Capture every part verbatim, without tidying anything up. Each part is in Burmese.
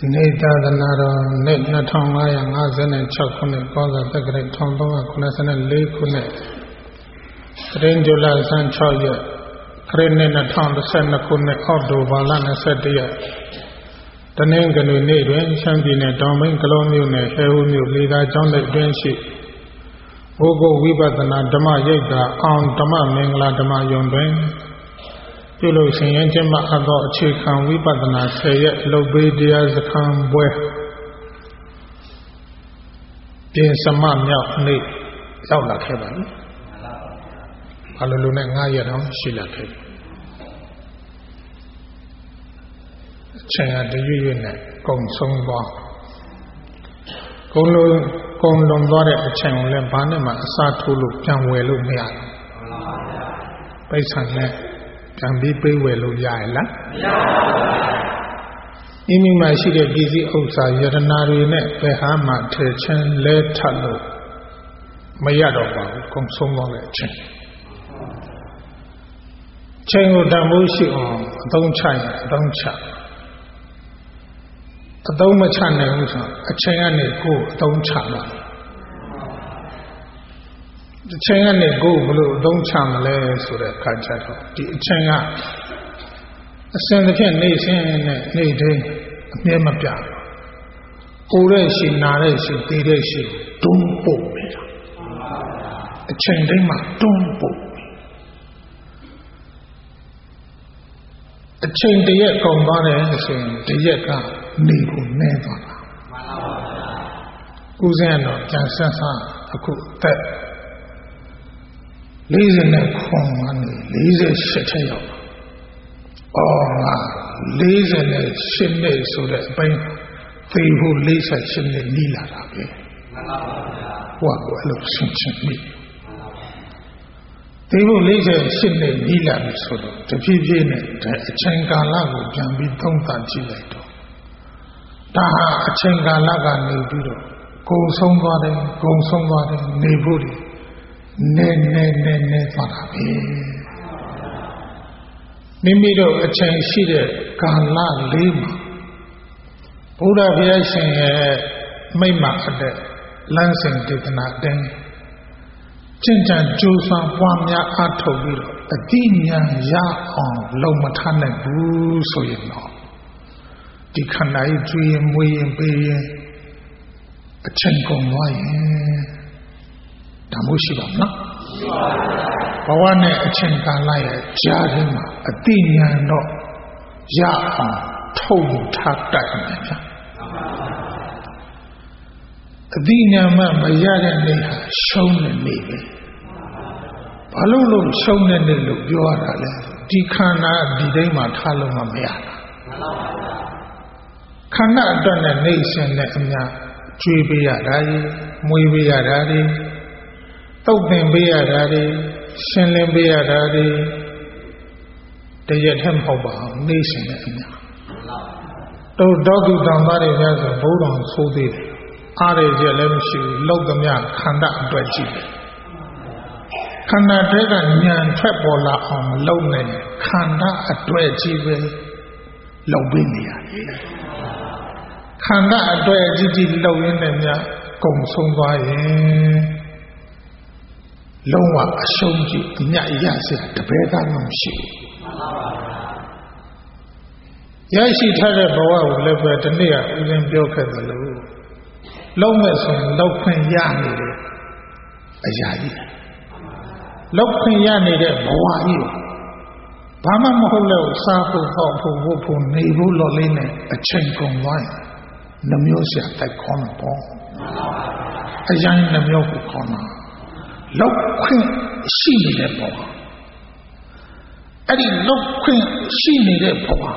Nita the Naro, Net Natonga, and Azen and Chocolate, Goza, the Great Tonga, Kunasan and Lake Kunet, Rangula San Choya, Crane and Ton, the Sena Kunet, Ordo, Valana Sadia. The name can we need when Champion, Domin, Colonial, Heru, Lida, John the Drenship. Ogo Wibadana, Dama Yaga, on Dama Mingla, Dama Yondren. Yellow Singema about Chikan Wibadana, say, Lobedia, the Kambwe. In some man, Yaula Kevin. Aluna Nayan, Shila Kevin. China the Union, Gong Song Ba. Golo, Gong Lombard at the Channel, Panama, Satulu, Janwelu Mia. Based on that. Can be pay well of Yala. Imi my city busy outside Yaranari net, Behama, Techen, Le Talo, Mayado, Consumo Chen. Chen of Damushi on, don't China, don't chat. A doma channel, a China go, don't chat. The China go blue, don't channel so that Kajato. The China send the pen nation, Nate, Nemapia. Oreshi, Nareshi, Direshi, don't bow me. A Chandema, don't bow me. A chain the yet come by saying, the yet got Nibu never. Uzano, Jansasa, a cool that. Lazy neck home money, lazy shit up. Oh, lazy neck shimney so that by they who lazy shimney Nila. What will of me? They who lazy shimney Nila so that the people in the Changalago can be don't touch it. Taha Changalaga Nibido. Go somebody, go somebody, neighborly. Ne ne ne ne Farabi Mimido a chain sheeted Gala Lima Buddha Viation Mayma at the Lansing did not then Chinjan Josa Wamya Atobiro a Dinian Ya on Lomatana Boo so you know the Kanai dream way be a Chenko Wine. Tamushibana Bawane Chenkalaya Jarima, a Dinian no Ya told tap that. A Dinian man, Yagan Neha, shown in Navy. Palolo shown in the look, you are a Dikana Didema Taloma Meana. Kana done a nation, Jubia Radi, Muibia Radi. Token be a daddy, Shenlin be a daddy, the yet him hoba, nation. Though doggy down body has a boat on so deep, are a lemshu, logamia, kanda, dredgy. Kanda dragon yan trapola on lowland, kanda a dredgy, lobinia. Kanda a dredgy low in them, gong song by. Lowa a shonji, Nya Yasi, the Beda Nomshi. Yashi Tara Bawa live at the near William Bioka the Lou. Lomas and Lopen Yani, a Yadi. Lopen Yani, Bawa. Bama Moholo, Sapo, Hopu, Wopu, Nebu Loline, a Chenko wine. Namusia, that corner ball. A young Namuku corner. Look, she needed more. Eddie, look, she needed more.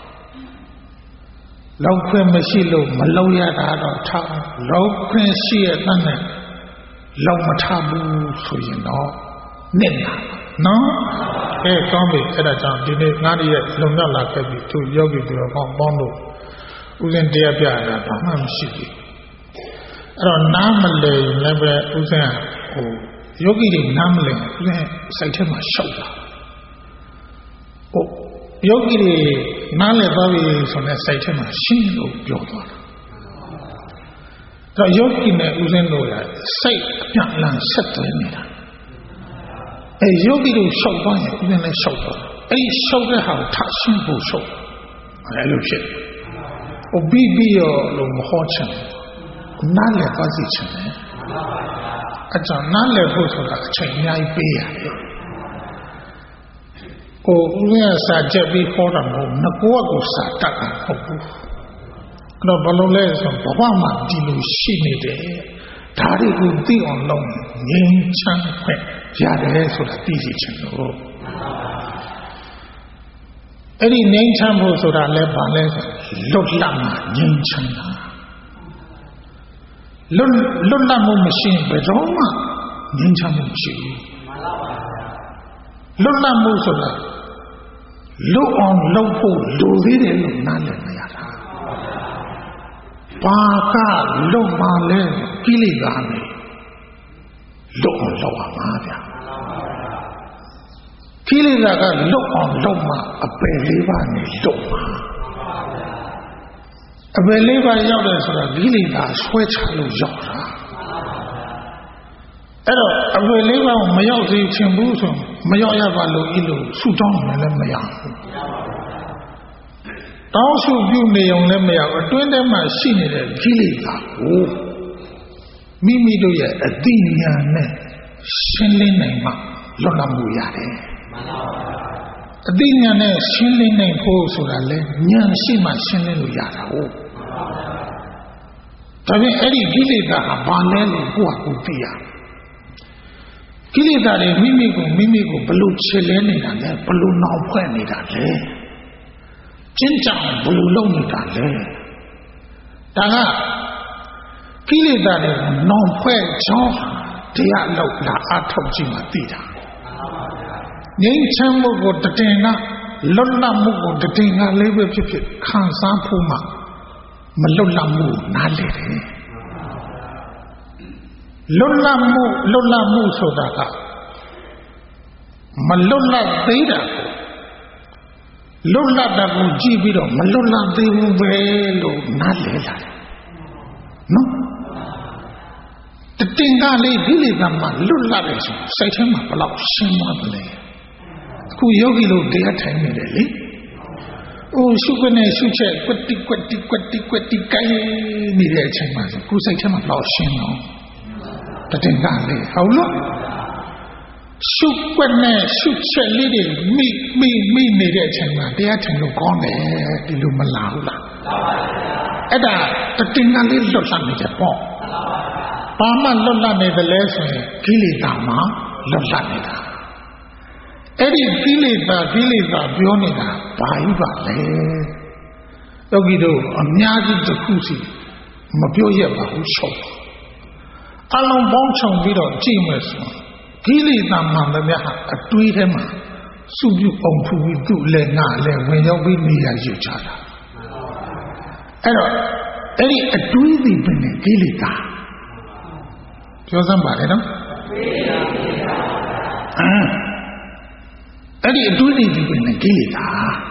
Low queen Machilo, Maloya, Town, low queen she at London, low Matabu, so you know, Nina. No? Hey, Tommy, at a time, did it not yet, Lumala can be too yogi to a bondo. Uzen Diabia, Bamam Shiki. I don't normally never Uzen. Yogi namling, say to my shoulder. Oh, Yogi နားလည်သွားပြီဆိုတဲ့စိတ်ထဲမှာရှင်းလို့ပြောသွားတာတော့ယောဂီနဲ့ဦးဇင်းတို့ရစိတ်အပြန့်လန်းဆက်သွယ်နေတာအဲယောဂီတို့ရှောက်သွားရင်ဦးဇင်းလည်းရှောက်သွားအဲ့ဒီရှောက်တဲ့ဟာကိုထရှင်းဖို့ရှောက်အဲ့လိုဖြစ်ဟိုပြီးပြီးရောလို့မဟောချင်နားလည်သွားစီချင်တယ်အကြောင်းနားလည်ဖို့ဆိုတာအချိန်အများကြီးပေးရတယ်ဟိုဦးဇင်းကစာချက်ပြီးဟောတာမဟုတ်ငကောကကိုစာတတ်တာမဟုတ်ဘူးအဲ့တော့ဘယ်လိုလဲဆိုဘဝမှာဒီလိုရှိနေတယ်ဒါတွေကိုသိအောင်လုပ်ငြိမ်းချမ်းခွင့်ရတယ်ဆိုတာသိစီချင်လို့အဲ့ဒီငြိမ်းချမ်းဖို့ဆိုတာလည်းဘာလဲဆိုလွတ်လပ်မှငြိမ်းချမ်းတာလွတ်လွတ်လပ်မှုမရှိရင်ဘယ်တော့မှငြိမ်းချမ်းမှုမရှိဘူးလွတ်လပ်မှုဆိုတာလွတ်အောင်လုပ်ဖို့လိုသေးတယ်လို့နားလည်မရတာဘာကလွတ်မှလဲကိလေသာနဲ့လွတ်အောင်လုပ်ရမှာဗျာကိလေသာကလွတ်အောင်လုပ်မှအပယ်လေးပါးနဲ့လွတ်မှာအပယ်လေးပါးရောက်တယ်ဆိုတာကိလေသာဆွဲချလို့ရောက်တာအဲ့တော့အပယ်လေးပါးကိုမရောက်စေချင်ဘူးဆိုမရောက်ရပါလို့ဤလို့ဆူတောင်းမယ်လည်းမရဘူးတောင်းဆူပြုနေုံလည်းမရဘူးအတွင်းထဲမှာရှိနေတဲ့ကိလေသာကိုမိမိတို့ရဲ့အသိဉာဏ်နဲ့ရှင်းလင်းနိုင်မှလွတ်လပ်မှုရတယ်အသိဉာဏ်နဲ့ရှင်းလင်းနိုင်ဖို့ဆိုတာလေဉာဏ်ရှိမှရှင်းလင်းလို့ရတာဟုတ်ဒါပြင်အဲ့ဒီကိလေသာကဘာလဲလို့ကိုယ့်ဟာကိုယ်သိရကိလေသာတွေမိမိကိုမိမိကိုဘလို့ချေလဲနေတာလဲဘလို့နှောင်ဖွဲ့နေတာလဲကျင့်ကြံဘလို့လုပ်နေတာလဲဒါကကိလေသာတွေကိုနှောင်ဖွဲ့ကြောင်းတရားလောက်လာအထောက်ကြည့်မှသိတာငြိမ်းချမ်းမှုကိုတည်ငါလွတ်လပ်မှုကိုတည်ငါလေးပဲဖြစ်ဖြစ်ခံစားဖို့မှမလွတ်လပ်မှုနားလေတယ်လွတ်လပ်မှုလွတ်လပ်မှုဆိုတာကမလွတ်လပ်သေးတာကိုလွတ်လပ်တာကိုကြည့်ပြီးတော့မလွတ်လပ်သေးဘူးပဲလို့နားလေလာတယ်နော်တည်ငါလေးဒီလေကမှလွတ်လပ်တယ်ဆိုစိတ်ထဲမှာဘလောက်ရှင်းသွားတယ်လဲအခုယောဂီတို့တရားထိုင်နေတယ်လေ။အိုးရှုပ်ကနေရှုချက်ကွက်တိကွက်တိကွက်တိကွက်တိကိုင်းနေတဲ့အချိန်မှာဆိုကိုယ်စိတ်ထဲမှာတော့ရှင်းတော့တည်ငါလေးဟုတ်လို့ရှုပ်ကွက်နဲ့ရှုချက်လေးတွေမိမိမိနေတဲ့အချိန်မှာတရားထိုင်လို့ကောင်းတယ်ဒီလိုမလားဘူးလား။အဲ့ဒါတည်ငါလေးလွတ်လပ်နေတယ်ပေါ့။ဘာမှလွတ်လပ်နေတယ်လဲဆိုရင်ကိလေသာမှလွတ်လပ်နေတာအဲ့ဒီကိလေသာကိလေသာပြောနေတာဘာကြီးပါလဲယောဂီတို့အများကြီးတစ်ခုစီမပြောရပါဘူးချုပ်အလုံးပေါင်းချုံပြီးတော့ကြည့်မယ်ဆိုကိလေသာမှန်သမျှအတွေးထဲမှာစုပြုပုံထူပြီးသူ့လည်းငါလည်းဝင်ရောက်ပြီးနေရာယူချတာအဲ့တော့အဲ့ဒီအတွေးတွေပဲနဲ့ကိလေသာပြောစမ်းပါလေနော်အဲ့ဒီအတွေးတွေဒီပဲနဲ့ကိလေသာ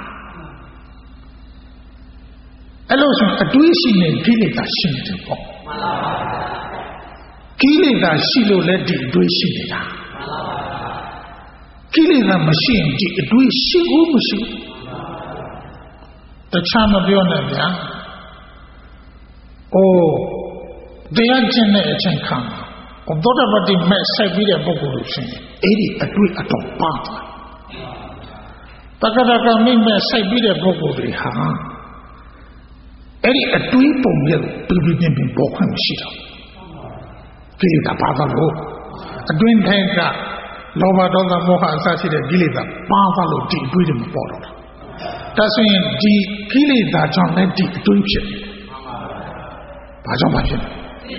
အဲ့လို့ဆိုအတွေးရှိနေကိလေသာရှိနေတယ်ပေါ့မှန်ပါပါကိလေသာရှိလို့လည်းဒီအတွေးရှိနေတာမှန်ပါပါကိလေသာမရှိရင်ဒီအတွေးရှိဘူးမရှိဘူးတခြားမပြောနဲ့ဗျာအိုးတရားကျင့်တဲ့အချိန်ခါမှာသောတာပတိမဲ့ဆက်ပြီးတဲ့ပုဂ္ဂိုလ်လို့ရှိရင်အဲ့ဒီအတွေ့အတော်ပါသွားတက္ကရာကမိမဲ့ဆက်ပြီးတဲ့ပုဂ္ဂိုလ်တွေဟာအဲ့ဒီအတွေ့ပုံရဲ့ပြပြပြပြပေါ်ခွင့်မရှိတော့ကိလေသာပါသွားလို့အတွင်းထဲကလောဘဒေါသမောဟအစရှိတဲ့ကိလေသာပါသွားလို့ဒီအတွေ့တွေမပေါ်တော့ဘူးဒါဆိုရင်ဒီကိလေသာကြောင့်လည်းဒီအတွေ့ဖြစ်တယ်ဘာကြောင့်ပါဖြစ်လဲ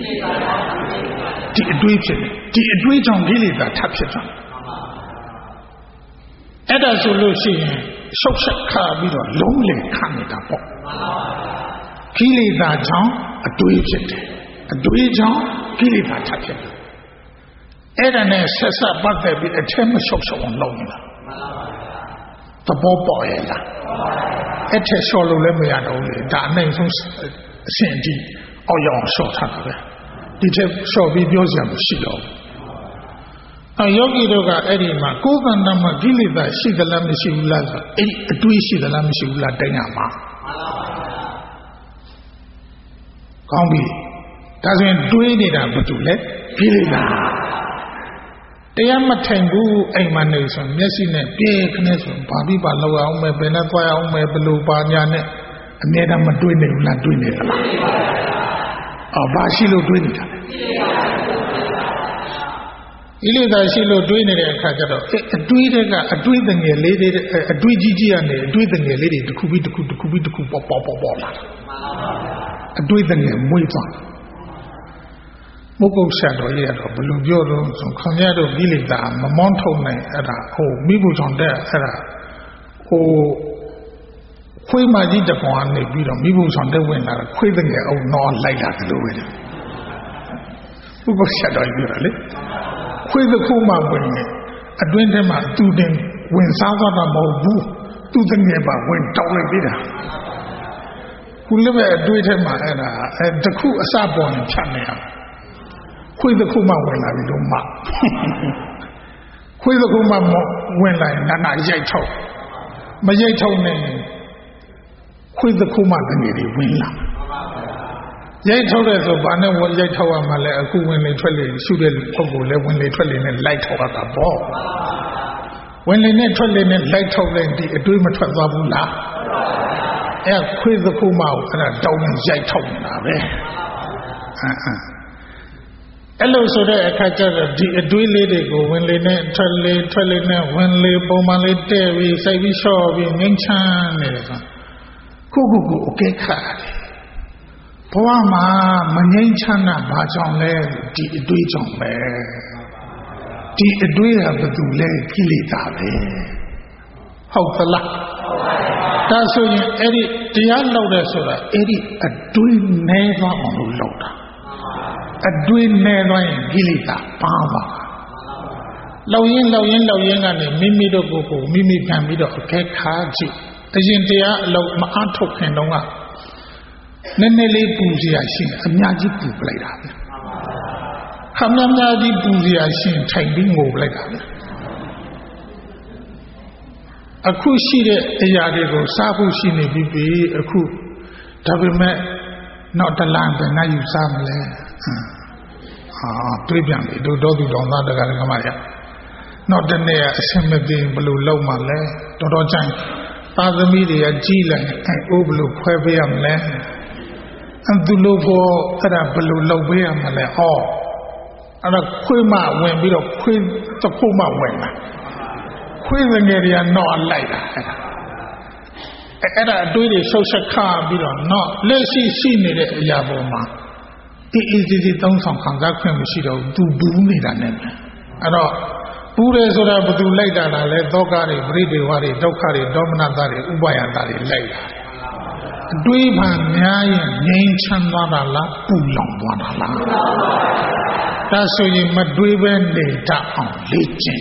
ဒီအတွေးဖြစ်တယ်ဒီအတွေးကြောင့်ကိလေသာထပ်ဖြစ်တာအဲ့ဒါဆိုလို့ရှိရင်ရှုပ်ဆက်ခါပြီးတော့လုံးလေခနေတာပေါ့ကိလေသာကြောင့်အတွေးဖြစ်တယ်အတွေးကြောင့်ကိလေသာထပ်ဖြစ်တယ်အဲ့ဒါနဲ့ဆက်ဆက်ပတ်သက်ပြီးအထက်မရှုပ်ရှုပ်အောင်လုပ်နေတာတသဘောပေါက်ရဲ့လားအဲ့ထက်လျှော့လို့လည်းမရတော့ဘူးလေဒါအနိုင်ဆုံးအဆင့်အထိအောက်ရောက်အောင်လျှော့ထားတာပဲဒီထက်လျှော့ပြီးပြောစရာမရှိတော့ဘူးအဲယောဂီတို့ကအဲ့ဒီမှာကိုယ်ကံတမှာကိလေသာရှိသလားမရှိဘူးလားဆိုအဲ့ဒီအတွေးရှိသလားမရှိဘူးလားတိုင်းရမှာကောင်းပြီဒါဆိုရင်တွေးနေတာဘာတူလဲကိလေသာတရားမထိုင်ဘူးအိမ်မှာနေဆိုမျက်စိနဲ့ပြေးခနဲ့ဆိုဘာပြီးပါလောက်အောင်မယ်ဘယ်နဲ့သွားအောင်မယ်ဘယ်လိုပါညာနဲ့အမြဲတမ်းမတွေးနေဘူးလားတွေးနေသလားအော်ဘာရှိလို့တွေးနေတာလဲကိလေသာရှိလို့တွေးနေတဲ့အခါကျတော့အတွေးတွေကအတွေးတငယ်လေးတွေအတွေးကြီးကြီးကနေအတွေးတငယ်လေးတွေတစ်ခုပြီးတစ်ခုတစ်ခုပြီးတစ်ခုပေါ်ပေါ်ပေါ်ပေါ်လာအတွေးတငယ်မွေးသွားမုတ်ကုတ်ဆက်တော်ရရတော့ဘယ်လိုပြောတော့ဆိုခေါင်းရတော့ကိလေသာမမောင်းထုံနိုင်အဲ့ဒါဟိုမိဖို့ဆောင်တဲ့အဲ့ဒါဟိုခွေးမကြီးတကောင်ကနေပြီးတော့မိဖို့ဆောင်တဲ့ဝင်လာခွေးတငယ်အောင်တော့လိုက်လာတယ်လို့ပဲမုတ်ကုတ်ဆက်တော်ပြောတာလေခွေးတစ်ခုမှဝင်နေအတွင်းထဲမှာသူတင်ဝင်စားသွားတာမဟုတ်ဘူးသူတငယ်ပါဝင်တောက်လိုက်သေးတာခုလည်းပဲအတွေ့ထဲမှာအဲ့ဒါအဲတခုအစပေါ်နေဖြတ်နေရခွေးတစ်ခုမှဝင်လာပြီလို့မှခွေးတစ်ခုမှဝင်လာရင်နာနာရိုက်ထုတ်မရိုက်ထုတ်နိုင်ခွေးတစ်ခုမှတငယ်တွေဝင်လာရိုက်ထုတ်တဲ့ဆိုဘာနဲ့ရိုက်ထုတ်ရမှာလဲအခုဝင်လေထွက်လေရှုတဲ့ပုဂ္ဂိုလ်လည်းဝင်လေထွက်လေနဲ့လိုက်ထုတ်ရတာပေါ့ဝင်လေနဲ့ထွက်လေနဲ့လိုက်ထုတ်တဲ့ဒီအတွေးမထွက်သွားဘူးလားအဲ့ခွေးတစ်ခုမှအဲ့ဒါတောင်းရိုက်ထုတ်နေတာပဲအာအာအဲ့လိုဆိုတဲ့အခါကျတော့ဒီအတွေးလေးတွေကိုဝင်လေနဲ့ထွက်လေထွက်လေနဲ့ဝင်လေပုံမှန်လေးတဲ့ပြီးစိုက်ပြီးလျှော့ပြီးငင်းချမ်းနေတယ်ဆိုခုခုခုအကဲခါဘဝမှာမငြိမ်းချမ်းတာဘာကြောင့်လဲဒီအတွေးကြောင့်ပဲဒီအတွေးကဘာတူလဲကိလေသာပဲဟုတ်သလားဒါဆိုရင်အဲ့ဒီတရားလောက်တဲ့ဆိုတာအဲ့ဒီအတွေးနဲသွားအောင်လို့လောက်တာအတွေးနဲသွားရင်ကိလေသာပါပါလောက်ရင်လောက်ရင်လောက်ရင်ကနေမိမိတို့ကိုယ်ကိုမိမိခံပြီးတော့အခဲခါကြည့်အရင်တရားအလုံးမအားထုတ်ခင်တုန်းကနည်းနည်းလေးပူစရာရှိရင်အများကြီးပူပလိုက်တာပဲခမများများကြီးပူစရာရှိရင်ထိုင်ပြီးငိုပလိုက်တာပဲအခုရှိတဲ့အရာတွေကိုစားဖို့ရှိနေပြီပြီအခုဒါပေမဲ့နောက်တလန်ပဲငါယူစားမလဲဟာတွေးပြန်ပြီတို့တော်သူတော်သားတကယ်ကမှရနောက်တနေ့အဆင်မပြေဘယ်လိုလုပ်မှလဲတော်တော်ကြိုင်သားသမီးတွေကကြီးလိုက်အဲအိုးဘယ်လိုခွဲပေးရမလဲအတူလို့ကိုအဲ့ဒါဘယ်လိုလုပ်ပေးရမလဲဟောအဲ့ဒါခွေးမဝင်ပြီးတော့ခွေးတစ်ခုမှဝင်လာခွေးငယ်တွေကနော်လိုက်တာအဲ့ဒါအဲ့ဒါအတွေးတွေဆုတ်ဆက်ခါပြီးတော့နော်လက်ရှိရှိနေတဲ့အရာပေါ်မှာအေးအေးစီစီသုံးဆောင်ခံစားခွင့်မရှိတော့သူဘူးနေတာနဲ့အဲ့တော့ပူတယ်ဆိုတာဘယ်သူလိုက်တာလဲသောကတွေပရိဒေဝတွေဒုက္ခတွေဒေါမနတာတွေဥပါယတာတွေလိုက်တာအတွေးမှများရင်ငြိမ်းချမ်းသွားတာလားပူလောင်သွားတာလားဒါဆိုရင်မတွေးပဲနေတတ်အောင်လေ့ကျင့်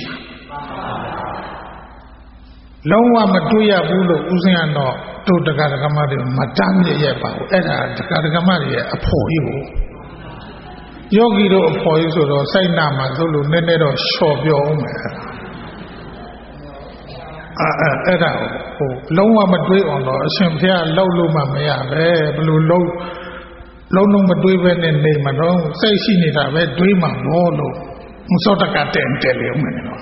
လုံးဝမတွေးရဘူးလို့ဥစဉ်ရတော့တို့တက္ကရာကမတွေမတမ်းရရဲ့ပါဘူးအဲ့ဒါတက္ကရာကမတွေရဲ့အဖို့ကြီးကိုယောဂီတို့အဖို့ကြီးဆိုတော့စိုက်နာမှာသို့လို့နည်းနည်းတော့လျှော့ပြောအောင်မယ်အဲအဲ့ဒါဟိုလုံးဝမတွေးအောင်တော့အရှင်ဘုရားလောက်လို့မှမရပဲဘယ်လိုလုံးလုံးလုံးမတွေးပဲနဲ့နေမှာတော့စိတ်ရှိနေတာပဲတွေးမှာဘောလို့မစောတကတဲ့တယ်လေဦးမယ်နော်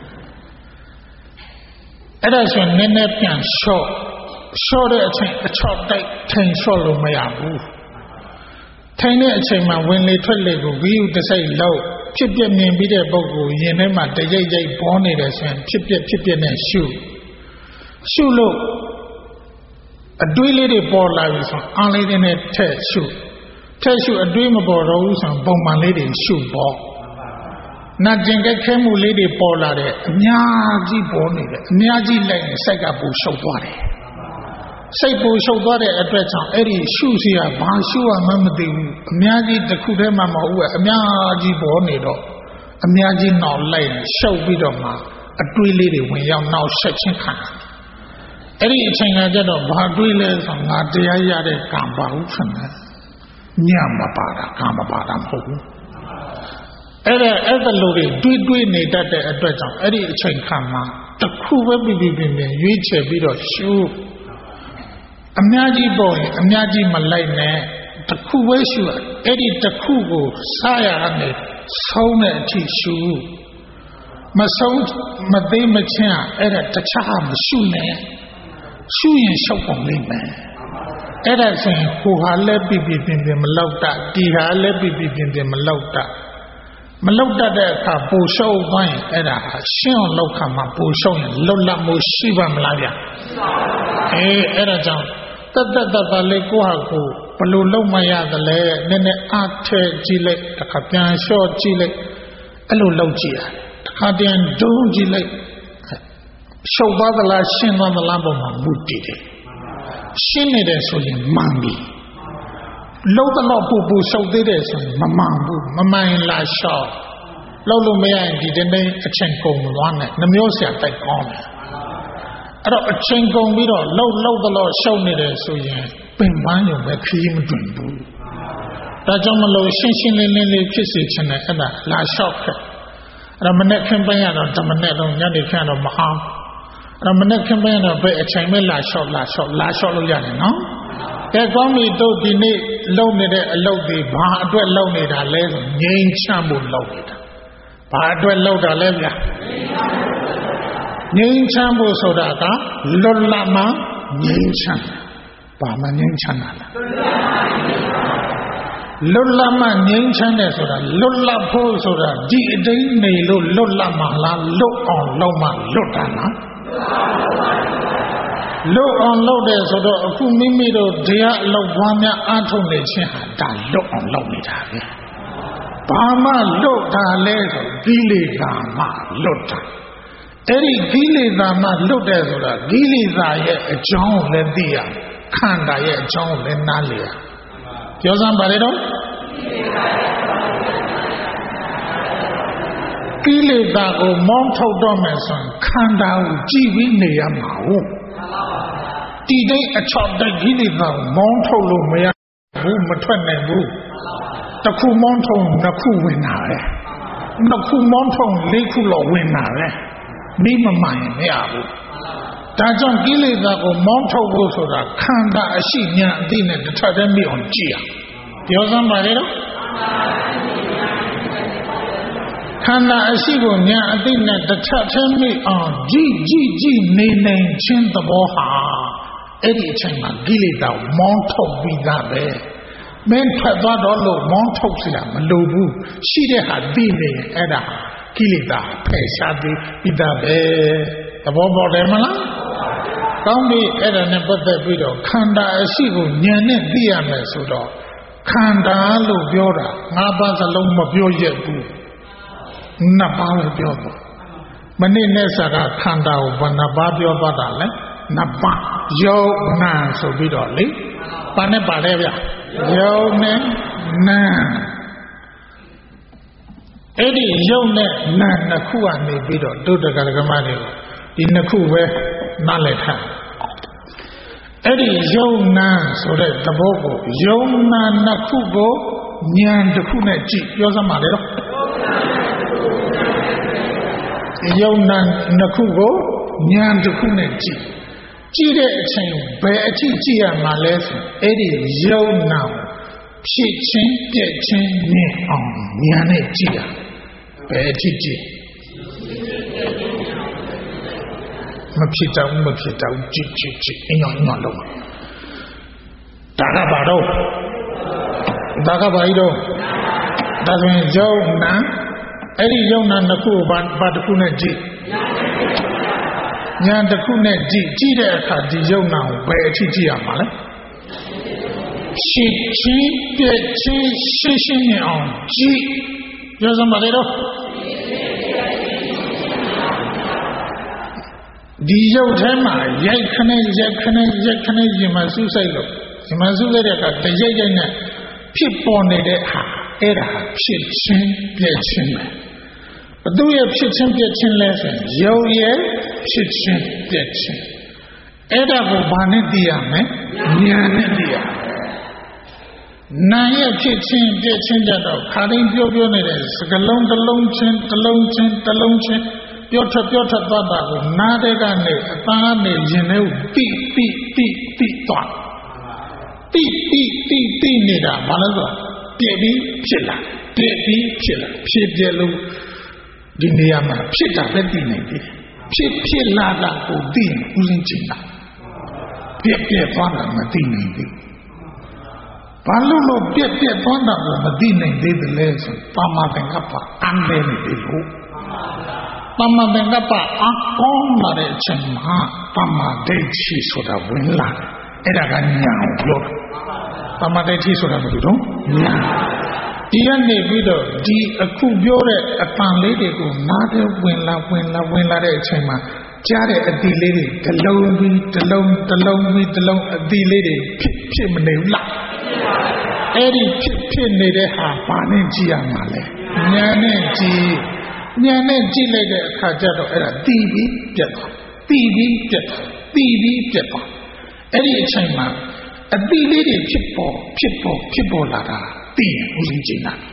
အဲ့ဒါဆိုနည်းနည်းပြန်လျှော့လျှော့တဲ့အချိန်အချော့တိုက်ထိုင်လျှော့လို့မရဘူးထိုင်တဲ့အချိန်မှာဝင်လေထွက်လေကိုဝိယုတစိုက်လောက်ဖြစ်ပြမြင်ပြီးတဲ့ပုဂ္ဂိုလ်ရင်ထဲမှာတရိပ်ရိပ်ပေါ်နေတယ်ဆိုရင်ဖြစ်ပြဖြစ်ပြနဲ့ရှုရှုလို့အတွေးလေးတွေပေါ်လာပြီဆိုအားလေးတွေနဲ့ထက်ရှုထက်ရှုအတွေးမပေါ်တော့ဘူးဆိုရင်ပုံမှန်လေးတွေရှုပေါ့နာကျင်ကြက်ခဲမှုလေးတွေပေါ်လာတဲ့အများကြီးပေါ်နေတယ်အများကြီးလိုက်ရင်စိတ်ကပူရှုပ်သွားတယ်စိတ်ပူရှုပ်သွားတဲ့အတွက်ကြောင့်အဲ့ဒီရှုစရာဘာရှုရမှမသိဘူးအများကြီးတစ်ခုတည်းမှမဟုတ်ဘူးအများကြီးပေါ်နေတော့အများကြီးနောက်လိုက်ရှုပ်ပြီးတော့မှအတွေးလေးတွေဝင်ရောက်နောက်ဆက်ချင်းခံအဲ့ဒီအချိန်ကကြတော့ဘာတွေးလဲဆိုငါတရားရတဲ့ကံပါဟုခနဲ့ညမပါတာကံမပါတာမဟုတ်ဘူးအဲ့ဒါအဲ့ဒါလိုတွေတွေးတွေးနေတတ်တဲ့အတွက်ကြောင့်အဲ့ဒီအချိန်ခါမှာတစ်ခုပဲပြပြပြပြရွေးချယ်ပြီးတော့ရှုအများကြီးပေါ့ရင်အများကြီးမလိုက်နဲ့တစ်ခုပဲရှုအဲ့ဒီတစ်ခုကိုစားရတဲ့ဆုံးတဲ့အထိရှုမဆုံးမသိမချင်းအဲ့ဒါတခြားမရှုနဲ့ရှုရင်ရှောက်ကုန်လိမ့်မယ်အဲ့ဒါဆိုရင်ကိုဟာလည်းပြပြပြပြမလောက်တာတီဟာလည်းပြပြပြပြမလောက်တာမလောက်တတ်တဲ့အခါပူရှုပ်သွားရင်အဲ့ဒါဟာရှင်းအောင်လောက်ခါမှာပူရှုပ်ရင်လွတ်လပ်မှုရှိပါမလားဗျာအေးအဲ့ဒါကြောင့်တတ်တတ်တတ်လေးကိုဟာကိုဘယ်လိုလုပ်မရသလဲနည်းနည်းအားထည့်ကြည့်လိုက်တစ်ခါပြန်လျှော့ကြည့်လိုက်အဲ့လိုလုပ်ကြည့်ရတယ်တစ်ခါပြန်ဒုံးကြည့်လိုက်ရှုပ်သွားသလားရှင်းသွားသလားပုံမှာမူတည်တယ်ရှင်းနေတယ်ဆိုရင်မှန်ပြီလုံးတော့ပူပူရှုပ်သေးတယ်ဆိုရင်မမှန်ဘူးမမှန်ရင်လာလျှော့လုံးလို့မရရင်ဒီတနေ့အချိန်ကုန်သွားနဲ့နှမျိုးဆရာတိုက်ကောင်းတယ်အဲ့တော့အချိန်ကုန်ပြီးတော့လှုပ်လှုပ်တော့ရှုပ်နေတယ်ဆိုရင်ပင်ပန်းရုံပဲခရီးမတွင်ဘူးဒါကြောင့်မလို့ရှင်းရှင်းလင်းလင်းလေးဖြစ်စေချင်တယ်အဲ့ဒါလာလျှော့ခဲ့အဲ့ဒါမနေ့ခင်ပန်းရတော့ဓမ္မနဲ့တော့ညနေခင်းတော့မအောင်အဲ့ဒါမနေ့ခင်ပန်းရတော့ဘယ်အချိန်မဲ့လာလျှော့လာလျှော့လာလျှော့လို့ရတယ်နော်ကဲကောင်းပြီတို့ဒီနေ့လုံနေတဲ့အလုပ်တွေဘာအတွက်လုံနေတာလဲဆိုငြိမ်းချမ်းဖို့လုံနေတာဘာအတွက်လုံတာလဲဗျာငြိမ်းချမ်းဖို့ဆိုတာကလွတ်လပ်မှငြိမ်းချမ်းဘာမှငြိမ်းချမ်းတာလဲလွတ်လပ်မှငြိမ်းချမ်းတယ်ဆိုတာလွတ်လပ်ဖို့ဆိုတာဒီအတိုင်းနေလို့လွတ်လပ်မှလားလွတ်အောင်လုပ်မှလွတ်တာလားလွတ်အောင်လုပ်တယ်ဆိုတော့အခုမိမိတို့တရားအလုပ်ပွားများအားထုတ်နေခြင်းဟာဒါလွတ်အောင်လုပ်နေတာပဲဘာမှလွတ်တာလဲဆိုကိလေသာမှလွတ်တာအဲ့ဒီကိလေသာမှလွတ်တယ်ဆိုတာကိလေသာရဲ့အကြောင်းကိုလည်းသိရခန္ဓာရဲ့အကြောင်းကိုလည်းနားလည်ရပြောစမ်းပါလေတော့ကိလေသာကိုမောင်းထုတ်တော့မယ်ဆိုရင်ခန္ဓာကိုကြည့်ပြီးနေရမှာဟုတ်ဒီတိုင်းအချောက်တိုက်ကိလေသာကိုမောင်းထုတ်လို့မရဘူးမထွက်နိုင်ဘူးတစ်ခုမောင်းထုတ်နှစ်ခုဝင်တာပဲနှစ်ခုမောင်းထုတ်လေးခုလောက်ဝင်တာပဲမိမမှန်ရင်မရဘူးဒါကြောင့်ကိလေသာကိုမောင်းထုတ်ဖို့ဆိုတာခန္ဓာအရှိဉာဏ်အသိနဲ့တစ်ထပ်တည်းမြင်အောင်ကြည့်ရပြောစမ်းပါလေတော့ခန္ဓာအရှိကိုဉာဏ်အသိနဲ့တစ်ထပ်တည်းမြင်အောင်ကြည့်ကြည့်ကြည့်နေနိုင်ခြင်းသဘောဟာအဲ့ဒီအချိန်မှာကိလေသာကိုမောင်းထုတ်ပြီးသားပဲမင်းထွက်သွားတော့လို့မောင်းထုတ်စရာမလိုဘူးရှိတဲ့ဟာသိနေရင်အဲ့ဒါကိလေသာဖယ်ရှားပြီးပြီးသားပဲသဘောပေါက်တယ်မလားကောင်းပြီအဲ့ဒါနဲ့ပတ်သက်ပြီးတော့ခန္ဓာအရှိကိုဉာဏ်နဲ့သိရမယ်ဆိုတော့ခန္ဓာလို့ပြောတာငါးပါးစလုံးမပြောရဘူးနှစ်ပါးပဲပြောတော့မနေ့နဲ့စကားခန္ဓာကိုဘယ်နှစ်ပါးပြောသွားတာလဲနှစ်ပါးယုတ်နာဆိုပြီးတော့လေပါနဲ့ပါလဲဗျယုတ်နဲ့နာအဲ့ဒီယုတ်နဲ့နာနှစ်ခုကနေပြီးတော့ဒုဒကရကမတွေကိုဒီနှစ်ခုပဲနားလည်ထားအဲ့ဒီယုံနာဆိုတဲ့သဘောကိုယုံနာနှစ်ခုကိုဉာဏ်တစ်ခုနဲ့ကြည့်ပြောစမ်းပါလေတော့ယုံနာနှစ်ခုကိုဉာဏ်တစ်ခုနဲ့ကြည့်ကြည့်တဲ့အချိန်ဘယ်အကြည့်ကြည့်ရမှာလဲဆိုအဲ့ဒီယုံနာဖြစ်ချင်းပြည့်ချင်းမြင်အောင်ဉာဏ်နဲ့ကြည့်ရဘယ်အကြည့်ကြည့်မဖြစ်တော့မဖြစ်တော့ကြည့်ကြည့်ကြည့်အင်းအောင်အင်းအောင်လုပ်မှာဒါကဘာတော့ဒါကဘာကြီးတော့ဒါဆိုရင်ယုံနာအဲ့ဒီယုံနာနှစ်ခုကိုဘာဘာတစ်ခုနဲ့ကြည့်ညာတစ်ခုနဲ့ကြည့်ကြည့်တဲ့အခါဒီယုံနာကိုဘယ်အထိကြည့်ရမှာလဲရှိချင်းပြည့်ချင်းရှင်းရှင်းနေအောင်ကြည့်ပြောစမ်းပါလေတော့ဒီရုပ်ထဲမှာရိုက်ခနဲ့ရိုက်ခနဲ့ရိုက်ခနဲ့ရင်မဆူးဆိုင်လို့ရင်မဆူးလိုက်တဲ့အခါတရိုက်ရိုက်နဲ့ဖြစ်ပေါ်နေတဲ့ဟာအဲ့ဒါဖြစ်ချင်းပြည့်ချင်းပဲဘသူရဲ့ဖြစ်ချင်းပြည့်ချင်းလဲဆိုရင်ရုပ်ရဲ့ဖြစ်ချင်းပြည့်ချင်းအဲ့ဒါကိုဘာနဲ့သိရမလဲဉာဏ်နဲ့သိရနာရဲ့ဖြစ်ချင်းပြည့်ချင်းကြတော့ခါတိုင်းပြောပြောနေတဲ့စကလုံးတစ်လုံးချင်းတစ်လုံးချင်းတစ်လုံးချင်းပြောထပြောထသွားတာကိုနားတဲ့ကနေအသားကနေရင်ထဲကိုတိတိတိတိသွားတိတိတိတိနေတာဘာလို့ဆိုပြည့်ပြီးဖြစ်လာပြည့်ပြီးဖြစ်လာဖြစ်ပြလို့ဒီနေရာမှာဖြစ်တာလည်းသိနေပြီဖြစ်ဖြစ်လာတာကိုသိရင်ဥစဉ်ချင်တာပြည့်ပြည့်သွားတာမသိနိုင်ဘူးဘာလို့လို့ပြည့်ပြည့်သွားတာကိုမသိနိုင်သေးတယ်လဲဆိုပါမသင်္ကပ္ပအန်တယ်နေတယ်လို့ပါမသင်္ကပ္ပအကောင်းလာတဲ့အချိန်မှာပါမဒိဋ္ဌိဆိုတာဝင်လာအဲ့ဒါကညာပြောပါမဒိဋ္ဌိဆိုတာဘာလို့တော့ညာဒီကနေပြီးတော့ဒီအခုပြောတဲ့အပံလေးတွေကိုနားထဲဝင်လာဝင်လာဝင်လာတဲ့အချိန်မှာကြားတဲ့အတိလေးတွေတလုံးပြီးတလုံးတလုံးပြီးတလုံးအတိလေးတွေဖြစ်ဖြစ်မနေဘူးလားအဲ့ဒီဖြစ်ဖြစ်နေတဲ့ဟာဘာနဲ့ကြည့်ရမှာလဲဉာဏ်နဲ့ကြည့်ဉာဏ်နဲ့ကြည့်လိုက်တဲ့အခါကျတော့အဲ့ဒါသိပြီးပြတ်သွားသိပြီးပြတ်သွားသိပြီးပြတ်သွားအဲ့ဒီအချိန်မှာအတိလေးတွေဖြစ်ပေါ်ဖြစ်ပေါ်ဖြစ်ပေါ်လာတာသိရင်ဦးစဉ်ကြည့်လိုက်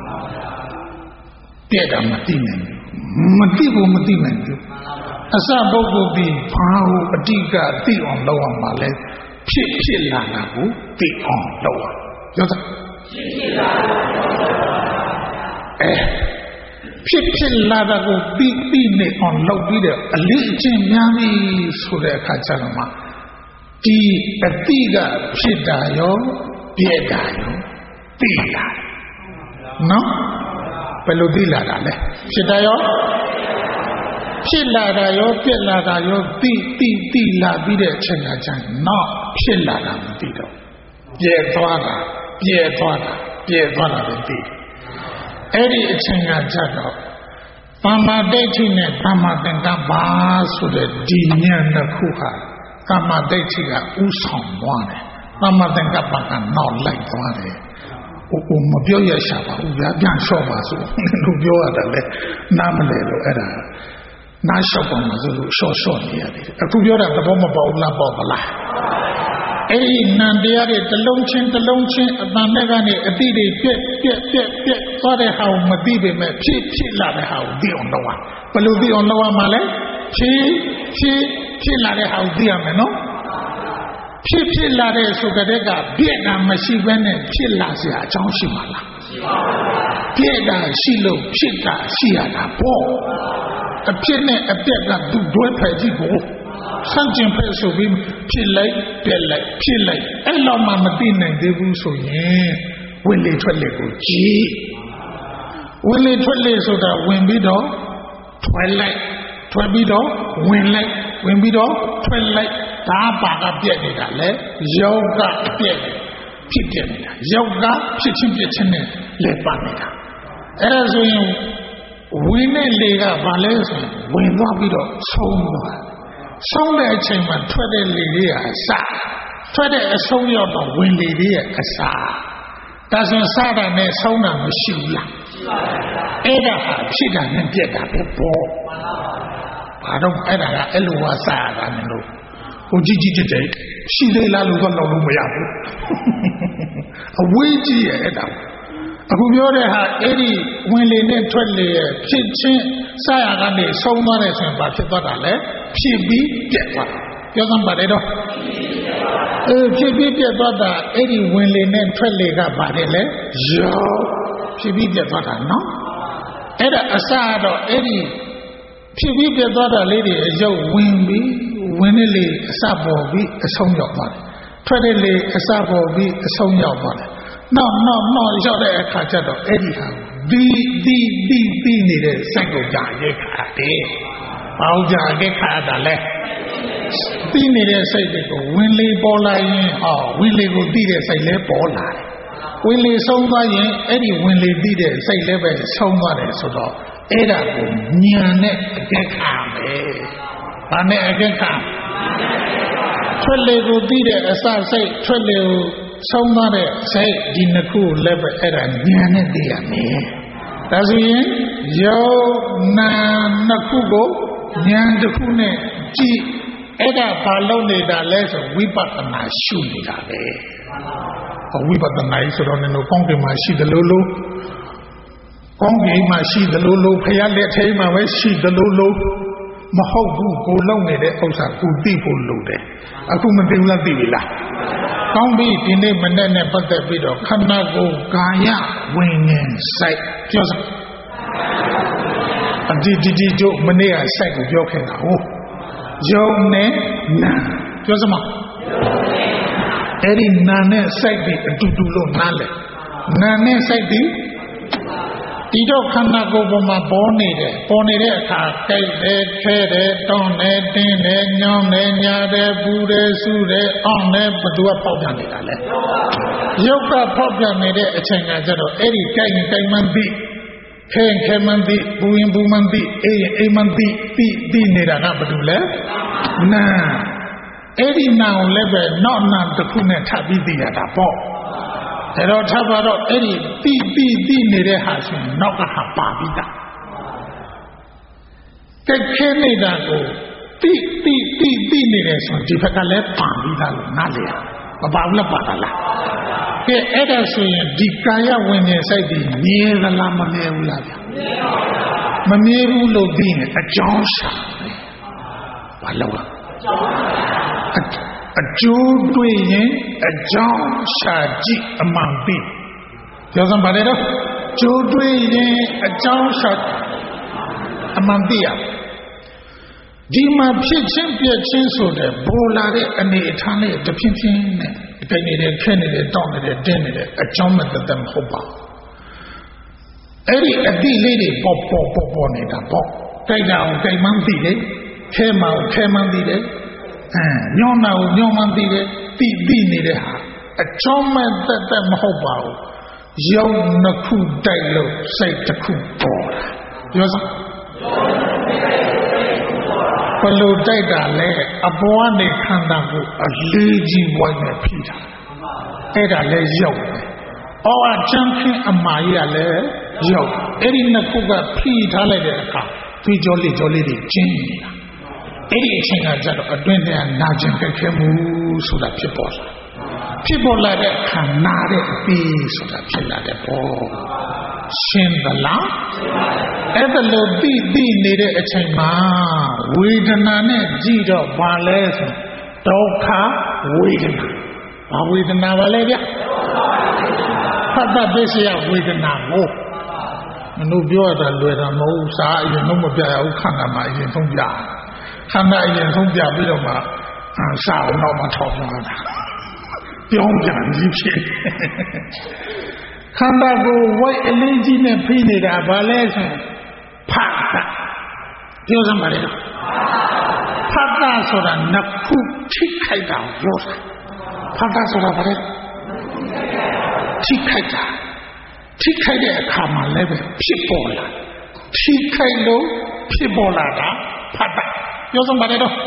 ပြတ်တာမသိနိုင်ဘူးမသိဘူးမသိနိုင်ဘူးအစပုဂ္ဂိုလ်ပြီးဘာကိုအတိကသိအောင်လုပ်အောင်ပါလဲဖြစ်ဖြစ်လာတာကိုသိအောင်လုပ်အောင်ပြောတာဖြစ်ဖြစ်လာတာအဲဖြစ်ဖြစ်လာတာကိုပြီးပြီးနေအောင်လုပ်ပြီးတဲ့အလေးအကျင့်များပြီဆိုတဲ့အခါကျတော့မှဒီအတိကဖြစ်တာရောပြည့်တာရောသိလာနော်ဘယ်လိုသိလာတာလဲဖြစ်တာရောဖြစ်လာတာရောပြက်လာတာရောတိတိတိလာပြီးတဲ့အချိန်ကကျရင်တော့ဖြစ်လာတာမသိတော့ပြဲသွားတာပြဲသွားတာပြဲသွားတာပဲသိအဲ့ဒီအချိန်ကကျတော့သမ္မာဒိဋ္ဌိနဲ့သမ္မာသင်္ကပ္ပဆိုတဲ့ဒီဉာဏ်တစ်ခုဟာသမ္မာဒိဋ္ဌိကဥဆောင်သွားတယ်သမ္မာသင်္ကပ္ပကနောက်လိုက်သွားတယ်ဟိုကိုမပြောရရှာပါဘူးဗျာပြန်လျှော့ပါဆိုလို့ပြောရတယ်လေနားမလဲလို့အဲ့ဒါနားလျှော့ပါမှာဆိုလို့လျှော့လျှော့နေရတယ်အခုပြောတာသဘောမပေါက်လားပေါက်ပါလားအဲ့ဒီနံတရားတွေတစ်လုံးချင်းတစ်လုံးချင်းအတန်နဲ့ကနေအတိတွေပြက်ပြက်ပြက်ပြက်သွားတဲ့ဟာကိုမသိပေမဲ့ဖြစ်ဖြစ်လာတဲ့ဟာကိုသိအောင်လုပ်ရဘယ်လိုသိအောင်လုပ်ရမှာလဲဖြစ်ဖြစ်ဖြစ်လာတဲ့ဟာကိုသိရမယ်နော်ဖြစ်ဖြစ်လာတဲ့ဆိုတဲ့ကပြက်တာမရှိဘဲနဲ့ဖြစ်လာစရာအကြောင်းရှိမှာလားရှိပါဘူးပြက်တာရှိလို့ဖြစ်တာရှိရတာပေါ့အဖြစ်နဲ့အပြက်ကသူ့တွဲဖယ်ကြည့်ဖို့ဆန့်ကျင်ဖက်ဆိုပြီးဖြစ်လိုက်ပြက်လိုက်ဖြစ်လိုက်အဲ့လောက်မှမသိနိုင်သေးဘူးဆိုရင်ဝင်လေထွက်လေကိုကြည့်ဝင်လေထွက်လေဆိုတာဝင်ပြီးတော့ထွက်လိုက်ထွက်ပြီးတော့ဝင်လိုက်ဝင်ပြီးတော့ထွက်လိုက်ဒါပါကပြက်နေတာလေယောဂပြက်ဖြစ်ပြနေတာယောဂဖြစ်ချင်းပြက်ချင်းနဲ့လဲပါနေတာအဲ့ဒါဆိုရင်ဝင်တဲ့လေကဘာလဲဆိုရင်ဝင်သွားပြီးတော့ဆုံးသွားဆုံးတဲ့အချိန်မှာထွက်တဲ့လေတွေကအစထွက်တဲ့အဆုံးရောက်တော့ဝင်လေတွေရဲ့အစဒါဆိုစတာနဲ့ဆုံးတာမရှိဘူးလားရှိပါဘူးအဲ့ဒါဟာဖြစ်တာနဲ့ပြက်တာပဲပေါ့ဘာတော့အဲ့ဒါကအဲ့လိုဝါစတာနဲ့လို့ဟိုကြီးကြီးတက်တက်ရှိသေးလားလို့တော့လောက်လို့မရဘူးအဝေးကြီးရဲ့အဲ့ဒါအခုပြောတဲ့ဟာအဲ့ဒီဝင်လေနဲ့ထွက်လေရဲ့ဖြစ်ချင်းစရကနေဆုံးသွားတယ်ဆိုရင်ဘာဖြစ်သွားတာလဲဖြစ်ပြီးပြက်သွားပြောစမ်းပါတယ်တော့အဲဖြစ်ပြီးပြက်သွားတာအဲ့ဒီဝင်လေနဲ့ထွက်လေကပါတယ်လေရောဖြစ်ပြီးပြက်သွားတာနော်အဲ့ဒါအစတော့အဲ့ဒီဖြစ်ပြီးပြက်သွားတာလေးတွေအယုတ်ဝင်ပြီးဝင်တဲ့လေအစပေါ်ပြီးအဆုံးရောက်သွားတယ်ထွက်တဲ့လေအစပေါ်ပြီးအဆုံးရောက်သွားတယ်နောက်နောက်နောက်ရောက်တဲ့အခါကျတော့အဲ့ဒီဟာဒီဒီဒီဒီနေတဲ့စိတ်ကိုကြာရဲခါတယ်။ဘာလို့ကြာရဲခါတာလဲ။ဒီနေတဲ့စိတ်တွေကိုဝင်လေပေါ်လာရင်ဟောဝင်လေကိုသိတဲ့စိတ်လည်းပေါ်လာတယ်။ဝင်လေဆုံးသွားရင်အဲ့ဒီဝင်လေသိတဲ့စိတ်လည်းပဲဆုံးသွားတယ်ဆိုတော့အဲ့ဒါကိုဉာဏ်နဲ့အကျက်ခါမယ်။ဘာနဲ့အကျက်ခါထွက်လေကိုသိတဲ့အစစိတ်ထွက်လေကိုဆုံးသွားတဲ့စိတ်ဒီနှစ်ခုလည်းပဲအဲ့ဒါဉာဏ်နဲ့သိရမယ်။ဒါဆိုရင်ယောနာနှစ်ခုကိုဉာဏ်တစ်ခုနဲ့ကြည့်အဲ့ဒါဘာလုပ်နေတာလဲဆိုဝိပဿနာရှုနေတာပဲဝိပဿနာဆိုတော့လည်းကောင်းကင်မှာရှိတယ်လို့လို့ကောင်းကင်မှာရှိတယ်လို့လို့ဖယားလက်ထဲမှာပဲရှိတယ်လို့လို့မဟုတ်ဘူးကိုလုံနေတဲ့ဥစ္စာကိုသိဖို့လိုတယ်အခုမသိဘူးလားသိပြီလားကောင်းပြီဒီနေ့မနေ့နဲ့ပတ်သက်ပြီးတော့ခန္ဓာကိုယ်ကာယဝိညာဉ်စိုက်ပြောစအဒီဒီဒီတို့မနေ့ကစိုက်ကိုပြောခဲ့တာဟုတ်ယုံနဲ့နာပြောစမအဲ့ဒီနာနဲ့စိုက်ပြီးအတူတူလို့နားလဲနာနဲ့စိုက်ပြီးဒီတော့ခန္ဓာကိုယ်ပေါ်မှာပေါ်နေတယ်ပေါ်နေတဲ့အခါကြိုက်တယ်ခဲတယ်တောင်းတယ်တင်းတယ်ညောင်းတယ်ညာတယ်ပူတယ်ဆူတယ်အောင့်တယ်ဘသူကပေါက်ပြနေတာလဲရုပ်ကပေါက်ပြနေတဲ့အချိန်ကကျတော့အဲ့ဒီကြိုက်ရင်ကြိုက်မှန်းသိခဲခဲမှန်းသိပူရင်ပူမှန်းသိအေးရင်အေးမှန်းသိသိသိနေတာကဘသူလဲနာအဲ့ဒီနာကိုလည်းပဲနောက်နာတစ်ခုနဲ့ထပ်ပြီးသိရတာပေါ့ဒါတော့ထပ်ပါတော့အဲ့ဒီတိတိတိနေတဲ့ဟာဆိုရင်နောက်ကဟာပါပြီးသားကြက်ခဲနေတာကိုတိတိတိတိနေတယ်ဆိုဒီဘက်ကလည်းပါပြီးသားလို့နားလေရမပါဘူးလားပါတာလားကဲအဲ့ဒါဆိုရင်ဒီကာယဝိညာဉ်စိုက်ပြီးမြဲသလားမမြဲဘူးလားဗျာမမြဲဘူးလို့သိရင်အကြောင်းရှာဘာလို့လဲအကျိုးတွေ့ရင်အကြောင်းရှာကြည့်အမှန်သိပြောစမ်းပါလေတော့ကျိုးတွေ့ရင်အကြောင်းရှာအမှန်သိရဒီမှာဖြစ်ချင်းပြည့်ချင်းဆိုတဲ့ပေါ်လာတဲ့အနေအထားနဲ့တဖြည်းဖြည်းနဲ့တိုင်နေတဲ့ခဲနေတဲ့တောင်းနေတဲ့တင်းနေတဲ့အကြောင်းမသက်သက်မဟုတ်ပါဘူးအဲ့ဒီအတိလေးတွေပေါ်ပေါ်ပေါ်ပေါ်နေတာပေါ့တိုက်ကြအောင်တိုက်မှန်းသိတယ်ခဲမှအောင်ခဲမှန်းသိတယ်အဲညောင်းတာကိုညောင်းမှန်းသိတယ်သိသိနေတဲ့ဟာအကြောင်းမသက်သက်မဟုတ်ပါဘူးရုပ်နှစ်ခုတိုက်လို့စိတ်တစ်ခုပေါ်တာပြောစမ်းဘလို့တိုက်တာလဲအပေါ်ကနေခန္ဓာကိုအလေးကြီးဝိုင်းနဲ့ဖိတာအဲ့ဒါလဲရုပ်ပဲအော်အချမ်းခင်အမာကြီးကလည်းရုပ်အဲ့ဒီနှစ်ခုကဖိထားလိုက်တဲ့အခါဒီကြောလေးကြောလေးတွေကျင်းနေတာအဲ့ဒီအချိန်ကကျတော့အတွင်းထဲကနာကျင်ကြက်ခဲမှုဆိုတာဖြစ်ပေါ်လာဖြစ်ပေါ်လာတဲ့ခန္ဓာတဲ့အပြီးဆိုတာဖြစ်လာတဲ့ပေါ့ရှင်းသလားအဲ့ဒါလို့သိသိနေတဲ့အချိန်မှာဝေဒနာနဲ့ကြည့်တော့ဘာလဲဆိုဒုက္ခဝေဒနာဘာဝေဒနာပါလဲဗျဖတ်တတ်ပစ္စယဝေဒနာကိုမလို့ပြောတာလွယ်တာမဟုတ်စားအရင်တော့မပြရဘူးခန္ဓာမှာအရင်ဆုံးပြခန္ဓာအရင်ဆုံးပြပြီးတော့မှစာအောင်တော့မှထောက်ပြတာပြောင်းပြန်ကြီးဖြစ်ခန္ဓာကိုဝိုက်အလေးကြီးနဲ့ဖိနေတာဘာလဲဆိုဖတ်တာပြောစမ်းပါလေဖတ်တာဆိုတာနှစ်ခုထိခိုက်တာပြောတာဖတ်တာဆိုတာဘာလဲထိခိုက်တာထိခိုက်တဲ့အခါမှာလည်းပဲဖြစ်ပေါ်လာထိခိုက်လို့ဖြစ်ပေါ်လာတာဖတ်တာပြောစမ်းပါလေတော့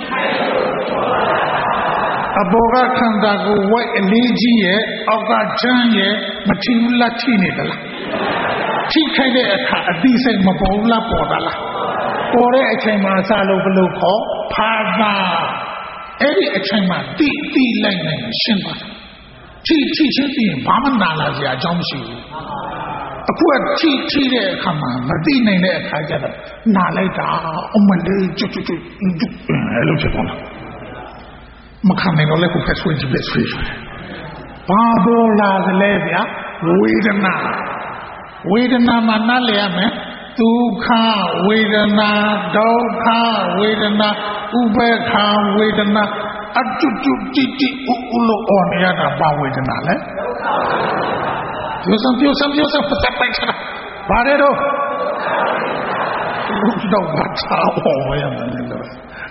အဘောကခန္ဓာကိုဝိုက်အလေးကြီးရဲ့အောက်ကချမ်းရဲ့မထီဘူးလားထိနေသလားထိခိုက်တဲ့အခါအသိစိတ်မပေါ်ဘူးလားပေါ်တာလားပေါ်တဲ့အချိန်မှာစလို့ဘလို့ခေါ်ဖာသာအဲ့ဒီအချိန်မှာတိတိလိုက်နိုင်ရှင်းပါထိထိချင်းသိရင်ဘာမှနာလာစရာအကြောင်းမရှိဘူးအခုကထိထိတဲ့အခါမှာမသိနိုင်တဲ့အခါကျတော့နာလိုက်တာအမလေးကျွတ်ကျွတ်ကျွတ်အဲ့လိုဖြစ်သွားတာမခံနိုင်တော့လည်းကိုဖက်ဆွေးကြည့်ပဲဆွေးဘာပေါ်လာသလဲဗျာဝေဒနာဝေဒနာမှာနားလည်ရမယ်ဒုက္ခဝေဒနာဒုက္ခဝေဒနာဥပေက္ခဝေဒနာအတုတုတိတိဥဥလို့အော်နေရတာဘာဝေဒနာလဲပြောစမ်းပြောစမ်းပြောစမ်းပတ်ပိုက်ချတာဘာလဲတော့တော့ဘာသာဟောရမယ်လို့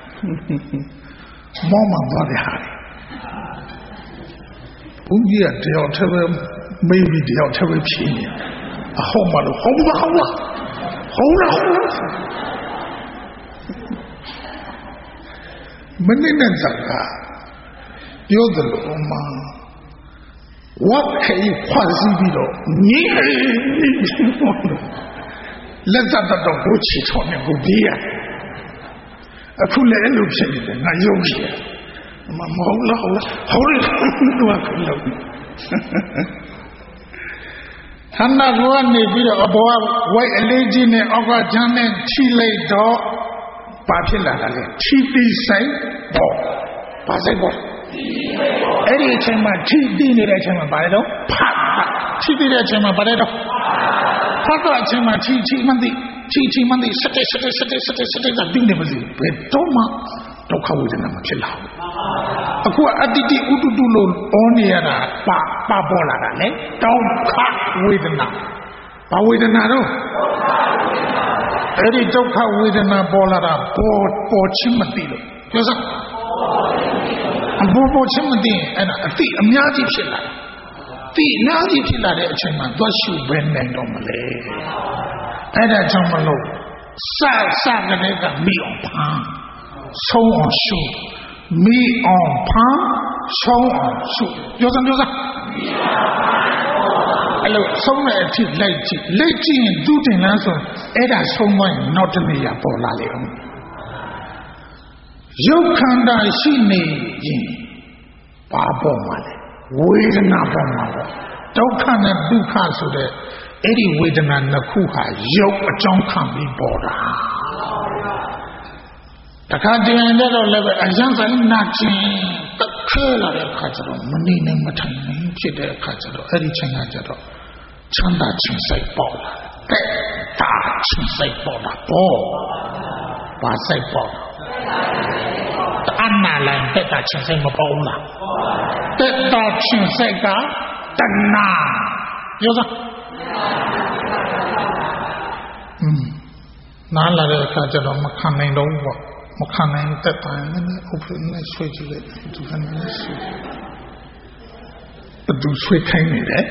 မောင်မသွားတယ်ဟာဘုန်းကြီးကတယောက်တစ်ပဲမေးပြီးတယောက်တစ်ပဲဖြေနေအဟောမလို့ဟောပါဟောပါဟောလားမင်းနဲ့ဇာကပြောတယ်လို့မှဝတ်ခေခွာစီပြီးတော့ညီလက်သက်တော့ကိုချီထော်နေကိုဒီးရအခုလည်းအဲ့လိုဖြစ်နေတယ်ငါယုံကြည်မမဟုတ်လားဟုတ်လားဟုတ်တယ်သူကခုလို့ခန္ဓာကိုယ်ကနေပြီးတော့အဘောဝိုက်အလေးကြီးနဲ့အောက်ကချမ်းနဲ့ထိလိုက်တော့ဘာဖြစ်လာတာလဲထိတိဆိုင်ပေါ့ဘာဆိုင်ပေါ့အဲ့ဒီအချိန်မှာထိတိနေတဲ့အချိန်မှာဘာလဲတော့ဖတ်ထိတိတဲ့အချိန်မှာဘာလဲတော့ဖတ်တဲ့အချိန်မှာထိထိမှန်သိထိထိမှန်သိစတဲ့စတဲ့စတဲ့စတဲ့စတဲ့ကတင်းနေပါစေဘယ်တော့မှဒုက္ခဝေဒနာမဖြစ်လာဘူးအခုအတ္တိတိဥတုတုလို့အောနေရတာပါပါပေါ်လာတာလေဒုက္ခဝေဒနာဘာဝေဒနာတော့အဲ့ဒီဒုက္ခဝေဒနာပေါ်လာတာပေါ်ပေါ်ချင်းမသိလို့ပြောစမ်းအပေါ်ပေါ်ချင်းမသိအဲ့ဒါအတိအများကြီးဖြစ်လာတိအများကြီးဖြစ်လာတဲ့အချိန်မှာသွားရှုဘယ်နိုင်တော့မလဲအဲ့ဒါကြောင့်မလို့စစကလေးကမိအောင်ဖမ်းဆုံးအောင်ရှုမိအောင်ဖမ်းဆုံးအောင်ရှုပြောစမ်းပြောစမ်းအဲ့လိုဆုံးတဲ့အထိလိုက်ကြည့်လိုက်ကြည့်ရင်သူတင်လန်းဆိုအဲ့ဒါဆုံးသွားရင်နောက်တစ်နေရာပေါ်လာလေအောင်ရုပ်ခန္ဓာရှိနေရင်ဘာပေါ်မှာလဲဝေဒနာပေါ်မှာပေါ့ဒုက္ခနဲ့ဒုက္ခဆိုတဲ့အဲ့ဒီဝေဒနာနှစ်ခုဟာရုပ်အကြောင်းခံပြီးပေါ်တာတခါတည်းတော့လည်းပဲအယံဆိုင်နာချင်းတက်ခဲလာတဲ့အခါကျတော့မနေနိုင်မထိုင်နိုင်ဖြစ်တဲ့အခါကျတော့အဲ့ဒီချိန်ကကျတော့ချမ်းသာခြင်းစိတ်ပေါ်လာတဲ့တာခြင်းစိတ်ပေါ်လာပေါ်ဘာစိတ်ပေါ်အနာလန်တက်တာခြင်းစိတ်မပေါ်ဘူးလားတက်တာခြင်းစိတ်ကတဏှာပြောစမ်းอืมနားလာတဲ့အခါကျတော့မခံနိုင်တော့ဘူးပေါ့မခံနိုင်တဲ့တိုင်နဲ့ဥပ္ပနဲ့ဆွေးကြည့်လိုက်သူကလည်းဆွေးသူဆွေးခိုင်းနေတယ်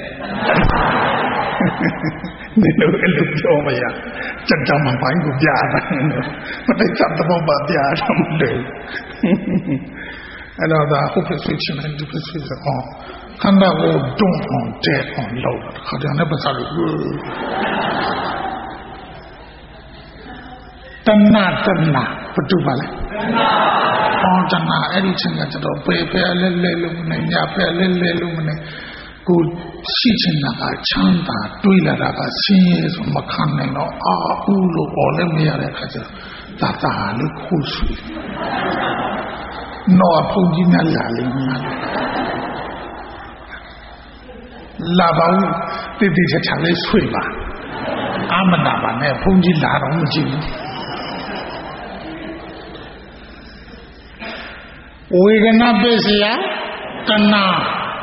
နေလို့အဲ့လိုပြောမရစက်ကြမှာဘိုင်းကိုပြရတယ်မတိတ်သက်တော့ပါပြရတော့မလို့အဲ့တော့ဒါဥပ္ပဆွေးချင်တယ်သူဆွေးဆိုအောင်ခန္ဓာကိုတွန်းအောင်တဲ့အောင်လုပ်ခါကြတယ်ပါစားလို့တဏှာတဏှာဘယ်သူပါလဲဟောတဏှာအဲ့ဒီချင်းကကျတော့ပေပေလဲလဲလို့မနဲ့ညပဲလဲလဲလို့မနဲ့ကိုရှိချင်တာကချမ်းသာတွေးလာတာကဆင်းရဲဆိုမခံနိုင်တော့အာဦးလို့ပေါ်လည်းမရတဲ့အခါကျတော့သာသာလေးခုဆွေးတော့ဘုန်းကြီးများလာလိမ့်မယ်လာပါဦးတိတိကျကျလေးဆွေးပါအာမနာပါနဲ့ဘုန်းကြီးလာတော့မကြည့်ဘူးဝေဒနာပစ္စယတဏှာ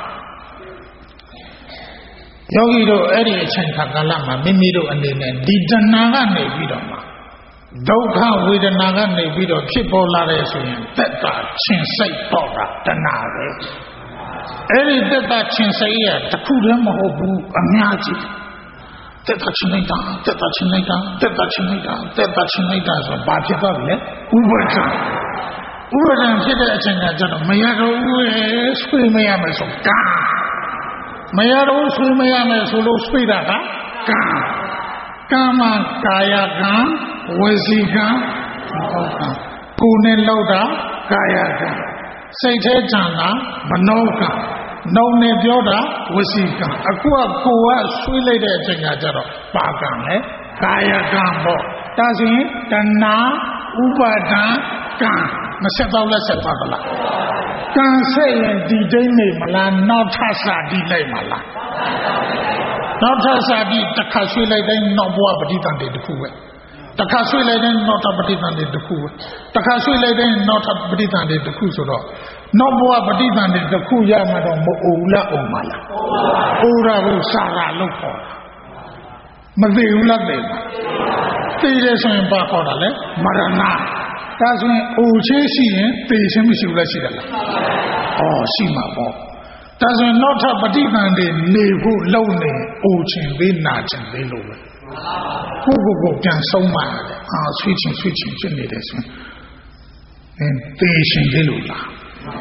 ယောဂီတို့အဲ့ဒီအချိန်ခါကာလမှာမိမိတို့အနေနဲ့ဒီတဏှာကနေပြီးတော့မှဒုက္ခဝေဒနာကနေပြီးတော့ဖြစ်ပေါ်လာတဲ့ဆိုရင်သက်သာခြင်းစိတ်ပေါ်တာတဏှာပဲအဲ့ဒီသက်သာခြင်းစိတ်ရတခုတည်းမဟုတ်ဘူးအများကြီးသက်သာခြင်းလိုက်တာသက်သာခြင်းလိုက်တာသက်သာခြင်းလိုက်တာသက်သာခြင်းလိုက်တာဆိုဘာဖြစ်သွားပြီလဲဥပဒံဥပဒံဖြစ်တဲ့အချိန်ကကျတော့မရတော့ဘူးရဲ့ဆွေးမရမယ်ဆိုကာမရတော့ဆွေးမရမယ်ဆိုလို့ဆွေးတာကကာကာမကာယကံဝစီကံဟုတ်ကံကိုယ်နဲ့လောက်တာကာယကံစိတ်ထဲကြံတာမနောကံနှုံနဲ့ပြောတာဝစီကံအခုကကိုယ်ကဆွေးလိုက်တဲ့အချိန်ကကျတော့ပါကံလေကာယကံပေါ့ဒါဆိုရင်တဏှာဥပါဒံကံမဆက်တော့လက်ဆက်သွားသလားကံဆက်ရင်ဒီဒိမ့်နေမလားနောက်ထပ်စာဒီလိုက်မလားနောက်ထပ်စာဒီတစ်ခါဆွေးလိုက်တိုင်းနောက်ဘဝပဋိသန္ဓေတစ်ခုပဲတစ်ခါဆွေးလိုက်တိုင်းနောက်ထပ်ပဋိသန္ဓေတစ်ခုပဲတစ်ခါဆွေးလိုက်တိုင်းနောက်ထပ်ပဋိသန္ဓေတစ်ခုဆိုတော့နောက်ဘဝပဋိသန္ဓေတစ်ခုရမှာတော့မအိုလားအိုမလားအိုရာကိုစာရာလို့ခေါ်တာမသိဘူးလားသိမှာသိတယ်ဆိုရင်ဘာခေါ်တာလဲမရဏဒါဆိုရင်အိုချင်းရှိရင်သိချင်းမရှိဘူးလားရှိတယ်လားဩရှိမှာပေါ့ဒါဆိုရင်နောက်ထပ်ပဋိသန္ဓေနေဖို့လုံနေအိုချင်းသေးနာချင်းသေးလို့ပဲကိုကိုကိုပြန်ဆုံးပါရတယ်အာဆွေးချင်းဆွေးချင်းဖြစ်နေတယ်ဆိုရင်အင်းသိချင်းသေးလို့လား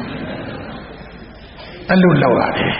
အဲ့လိုလောက်ရတယ်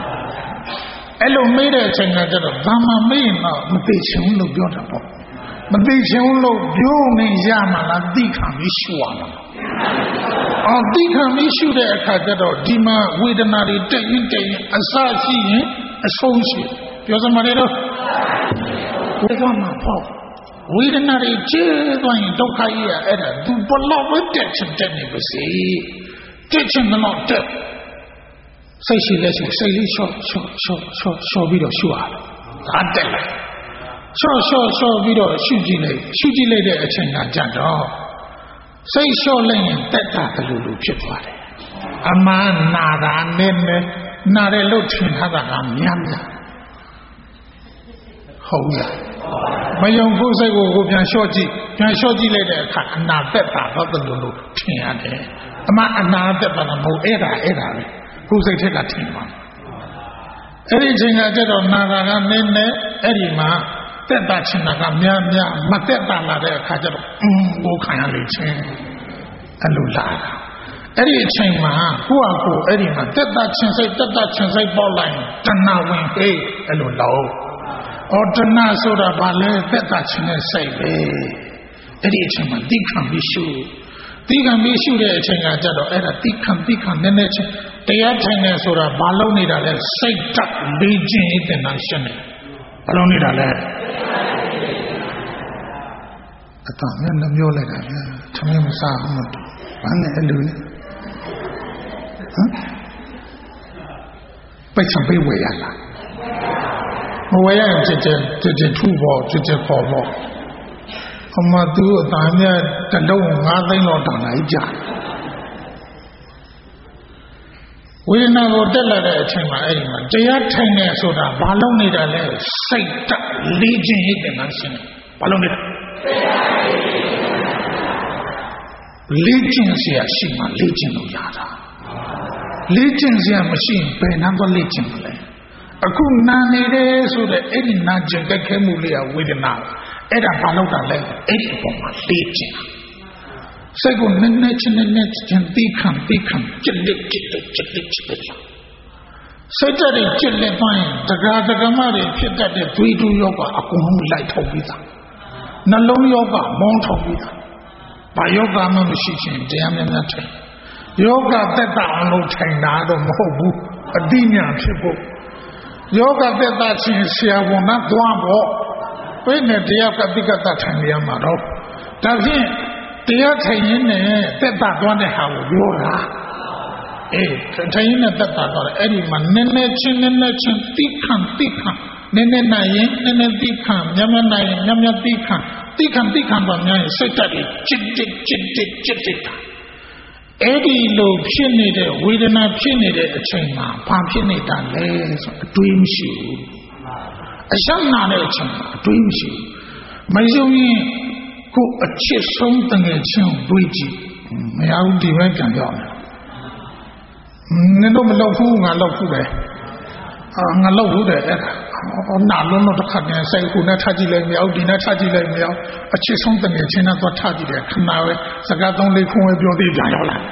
အဲ့လိုမေးတဲ့အချိန်ကကျတော့ဘာမှမေးရင်တော့မသိချင်ဘူးလို့ပြောတာပေါ့မသိချင်လို့ပြုံးနေရမှာလားသိခံပြီးရှုရမှာအော်သိခံပြီးရှုတဲ့အခါကျတော့ဒီမှာဝေဒနာတွေတက်ရင်တက်ရင်အစရှိရင်အဆုံးရှိပြောစမှာလေတော့ဝေဒနာပေါ့ဝေဒနာတွေကျဲသွားရင်ဒုက္ခကြီးရအဲ့ဒါသူဘလောက်ပဲတက်ချင်တက်နေပါစေတက်ချင်တော့တက်စိတ်ရှိလက်ရှိစိတ်လေးလျှော့လျှော့လျှော့လျှော့လျှော့ပြီးတော့ရှုရတယ်ဒါတက်လိုက်လျှော့လျှော့လျှော့ပြီးတော့ရှုကြည့်လိုက်ရှုကြည့်လိုက်တဲ့အချိန်ကကြတော့စိတ်လျှော့လိုက်ရင်တက်တာဘယ်လိုလိုဖြစ်သွားတယ်အမှန်နာတာနဲ့နဲ့နာတယ်လို့ထင်ထားတာကများများဟုတ်လားမယုံဖို့စိတ်ကိုကိုပြန်လျှော့ကြည့်ပြန်လျှော့ကြည့်လိုက်တဲ့အခါအနာတက်တာတော့ဘယ်လိုလိုထင်ရတယ်အမှန်အနာတက်တာမဟုတ်အဲ့ဒါအဲ့ဒါပဲကိုယ်စိတ်ထက်ကထင်ပါအဲ့ဒီချိန်ကကျတော့နာတာကနည်းနည်းအဲ့ဒီမှာတက်တာချင်တာကများများမတက်တာလာတဲ့အခါကျတော့အင်းကိုခံရလိမ့်ချင်းအဲ့လိုလာတာအဲ့ဒီအချိန်မှာကိုယ့်အကိုအဲ့ဒီမှာတက်တာချင်စိတ်တက်တာချင်စိတ်ပေါက်လိုက်တဏှာဝင်ဟေးအဲ့လိုလောက်ဩတဏှာဆိုတာဘာလဲတက်တာချင်တဲ့စိတ်ပဲအဲ့ဒီအချိန်မှာတိခံပြီးရှုတိခံပြီးရှုတဲ့အချိန်ကကျတော့အဲ့ဒါတိခံတိခံနည်းနည်းချင်းတရားထိုင်နေဆိုတာဘာလို့နေတာလဲစိတ်တက်လေးခြင်းအတင်နာရှင်းနေဘာလို့နေတာလဲအတမျက်နှာမျောလိုက်တာဗျာသမီးမစားဘူးမတူဘာနဲ့အဲ့လိုလဲဟမ်ပိတ်ချပေးဝယ်ရလားမဝယ်ရရင်ချက်ချက်ချက်ချက်ထူဖို့ချက်ချက်ပေါ်ဖို့အမသူအတမျက်တလုံးငါးသိန်းလောက်တောင်လိုက်ကြဝေဒနာကိုတက်လာတဲ့အချိန်မှာအဲ့ဒီမှာတရားထိုင်နေဆိုတာဘာလို့နေတာလဲစိတ်တက်လေးခြင်းဟိတဲ့နာရှင်းဘာလို့နေတာလေးခြင်းเสียရှိမှလေးခြင်းလို့ရတာလေးခြင်းเสียမရှိရင်ဘယ်နှမ်းတော့လေးခြင်းမလဲအခုနာနေတယ်ဆိုတဲ့အဲ့ဒီနာခြင်းတက်ခဲမှုလေးကဝေဒနာအဲ့ဒါဘာလို့တာလဲအဲ့ဒီအပေါ်မှာလေးခြင်းစိတ်ကိုနည်းနည်းချင်းနည်းနည်းချင်းသိခံသိခံကြစ်လက်ကြစ်လက်ကြစ်လက်ကြစ်လက်စိတ်တဲ့ကြစ်လက်ပိုင်းတက္ကရာတက္ကမတွေဖြစ်တတ်တဲ့ဒွေတူယောဂအကုန်လုံးလိုက်ထုတ်ပြီးသားနှလုံးယောဂမောင်းထုတ်ပြီးသားဘာယောဂမှမရှိချင်းတရားများများထိုင်ယောဂသက်တာအောင်လို့ထိုင်တာတော့မဟုတ်ဘူးအတိညာဖြစ်ဖို့ယောဂသက်တာချင်းဆရာဝန်ကသွားဖို့ဘယ်နဲ့တရားကတိကတထိုင်ရမှာတော့ဒါဖြင့်တရားထိုင်ရင်းနဲ့တက်တာသွားတဲ့ဟာကိုပြောတာအေးထိုင်ရင်းနဲ့တက်တာသွားတယ်အဲ့ဒီမှာနည်းနည်းချင်းနည်းနည်းချင်းတိခံတိခံနည်းနည်းနိုင်ရင်နည်းနည်းတိခံညမနိုင်ရင်ညမတိခံတိခံတိခံပါများရင်စိတ်တက်ပြီးချစ်တစ်ချစ်တစ်ချစ်တစ်အဲ့ဒီလိုဖြစ်နေတဲ့ဝေဒနာဖြစ်နေတဲ့အချိန်မှာဘာဖြစ်နေတာလဲဆိုအတွေးမရှိဘူးအရှမ်းနာတဲ့အချိန်မှာအတွေးမရှိဘူးမယုံရင်ကိုအချစ်ဆုံးတငယ်ချင်းကိုတွေးကြည့်မရဘူးဒီဘက်ပြန်ပြောမယ်နင်တို့မလုပ်ဘူးငါလုပ်ဘူးပဲအာငါလုပ်ဘူးတဲ့အဲ့ဒါနာလုံးတော့တစ်ခါတည်းစိတ်ကိုနဲ့ထားကြည့်လိုက်မရဘူးဒီနဲ့ထားကြည့်လိုက်မရဘူးအချစ်ဆုံးတငယ်ချင်းနဲ့တော့ထားကြည့်တယ်ခဏပဲစကားသုံးလေးခွန်းပဲပြောသေးပြန်ရောက်လာ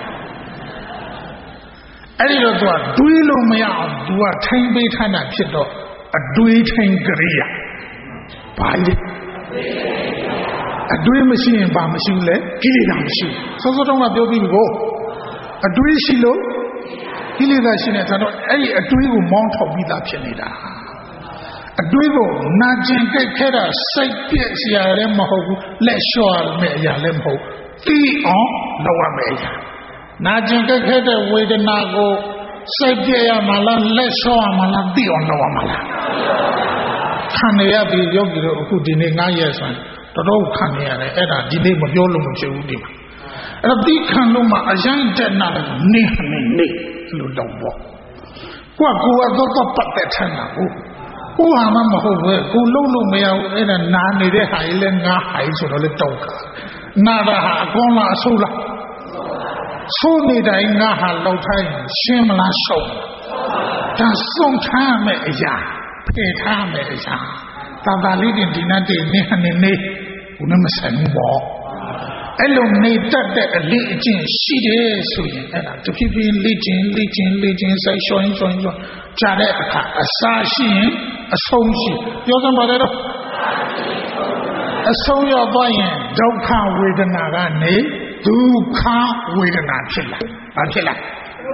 အဲ့ဒီတော့သူကတွေးလို့မရအောင်သူကထိမ့်ပေးထားတာဖြစ်တော့အတွေးထိန်ကြရိယာဘာလဲအတွေးမရှိရင်ဘာမရှိဘူးလဲကိလေသာမရှိစောစောတုန်းကပြောပြီးပြီကိုအတွေးရှိလို့ကိလေသာရှိနေတာတော့အဲ့ဒီအတွေးကိုမောင်းထုတ်ပြီးသားဖြစ်နေတာအတွေးကိုနာကျင်ကြိတ်ခဲတာစိတ်ပြည့်စရာလည်းမဟုတ်ဘူးလက်လျှော့ရမယ့်အရာလည်းမဟုတ်သိအောင်လုပ်ရမယ့်အရာနာကျင်ကြိတ်ခဲတဲ့ဝေဒနာကိုစိတ်ပြည့်ရမှာလားလက်လျှော့ရမှာလားသိအောင်လုပ်ရမှာလားခံရပြီယောဂီတို့အခုဒီနေ့ငါးရက်ဆိုရင်တော်တော်ခံနေရတယ်အဲ့ဒါဒီနေ့မပြောလို့မဖြစ်ဘူးဒီမှာအဲ့တော့ဒီခံလို့မှအရင်တက်နာတယ်နေနေနေလို့တော့ပေါ့ကိုကကိုကတော့တော့ပတ်သက်ထမ်းတာကိုကိုဟာမှမဟုတ်ဘူးကိုလုံးလို့မရဘူးအဲ့ဒါနာနေတဲ့ဟာကြီးလဲငါဟာကြီးဆိုတော့လဲတောက်ခါနာတာဟာအကောင်းလားအဆိုးလားဆိုးနေတိုင်းငါဟာလောက်ထိုင်းရှင်းမလားရှုံးဒါစုံထားမယ်အရာဖယ်ထားမယ်အရာသာသာလေးတင်ဒီနတ်တွေနေနေနေဘုန်းမဆိုင်ဘူးပေါ့အဲ့လိုနေတတ်တဲ့အလေးအကျင့်ရှိတယ်ဆိုရင်အဲ့ဒါတဖြည်းဖြည်းလေ့ကျင့်လေ့ကျင့်လေ့ကျင့်စိုက်ရှောင်းရှောင်းရှောင်းကြားတဲ့အခါအစာရှိရင်အဆုံးရှိပြောစမ်းပါလေတော့အဆုံးရောက်သွားရင်ဒုက္ခဝေဒနာကနေဒုက္ခဝေဒနာဖြစ်လာဘာဖြစ်လာ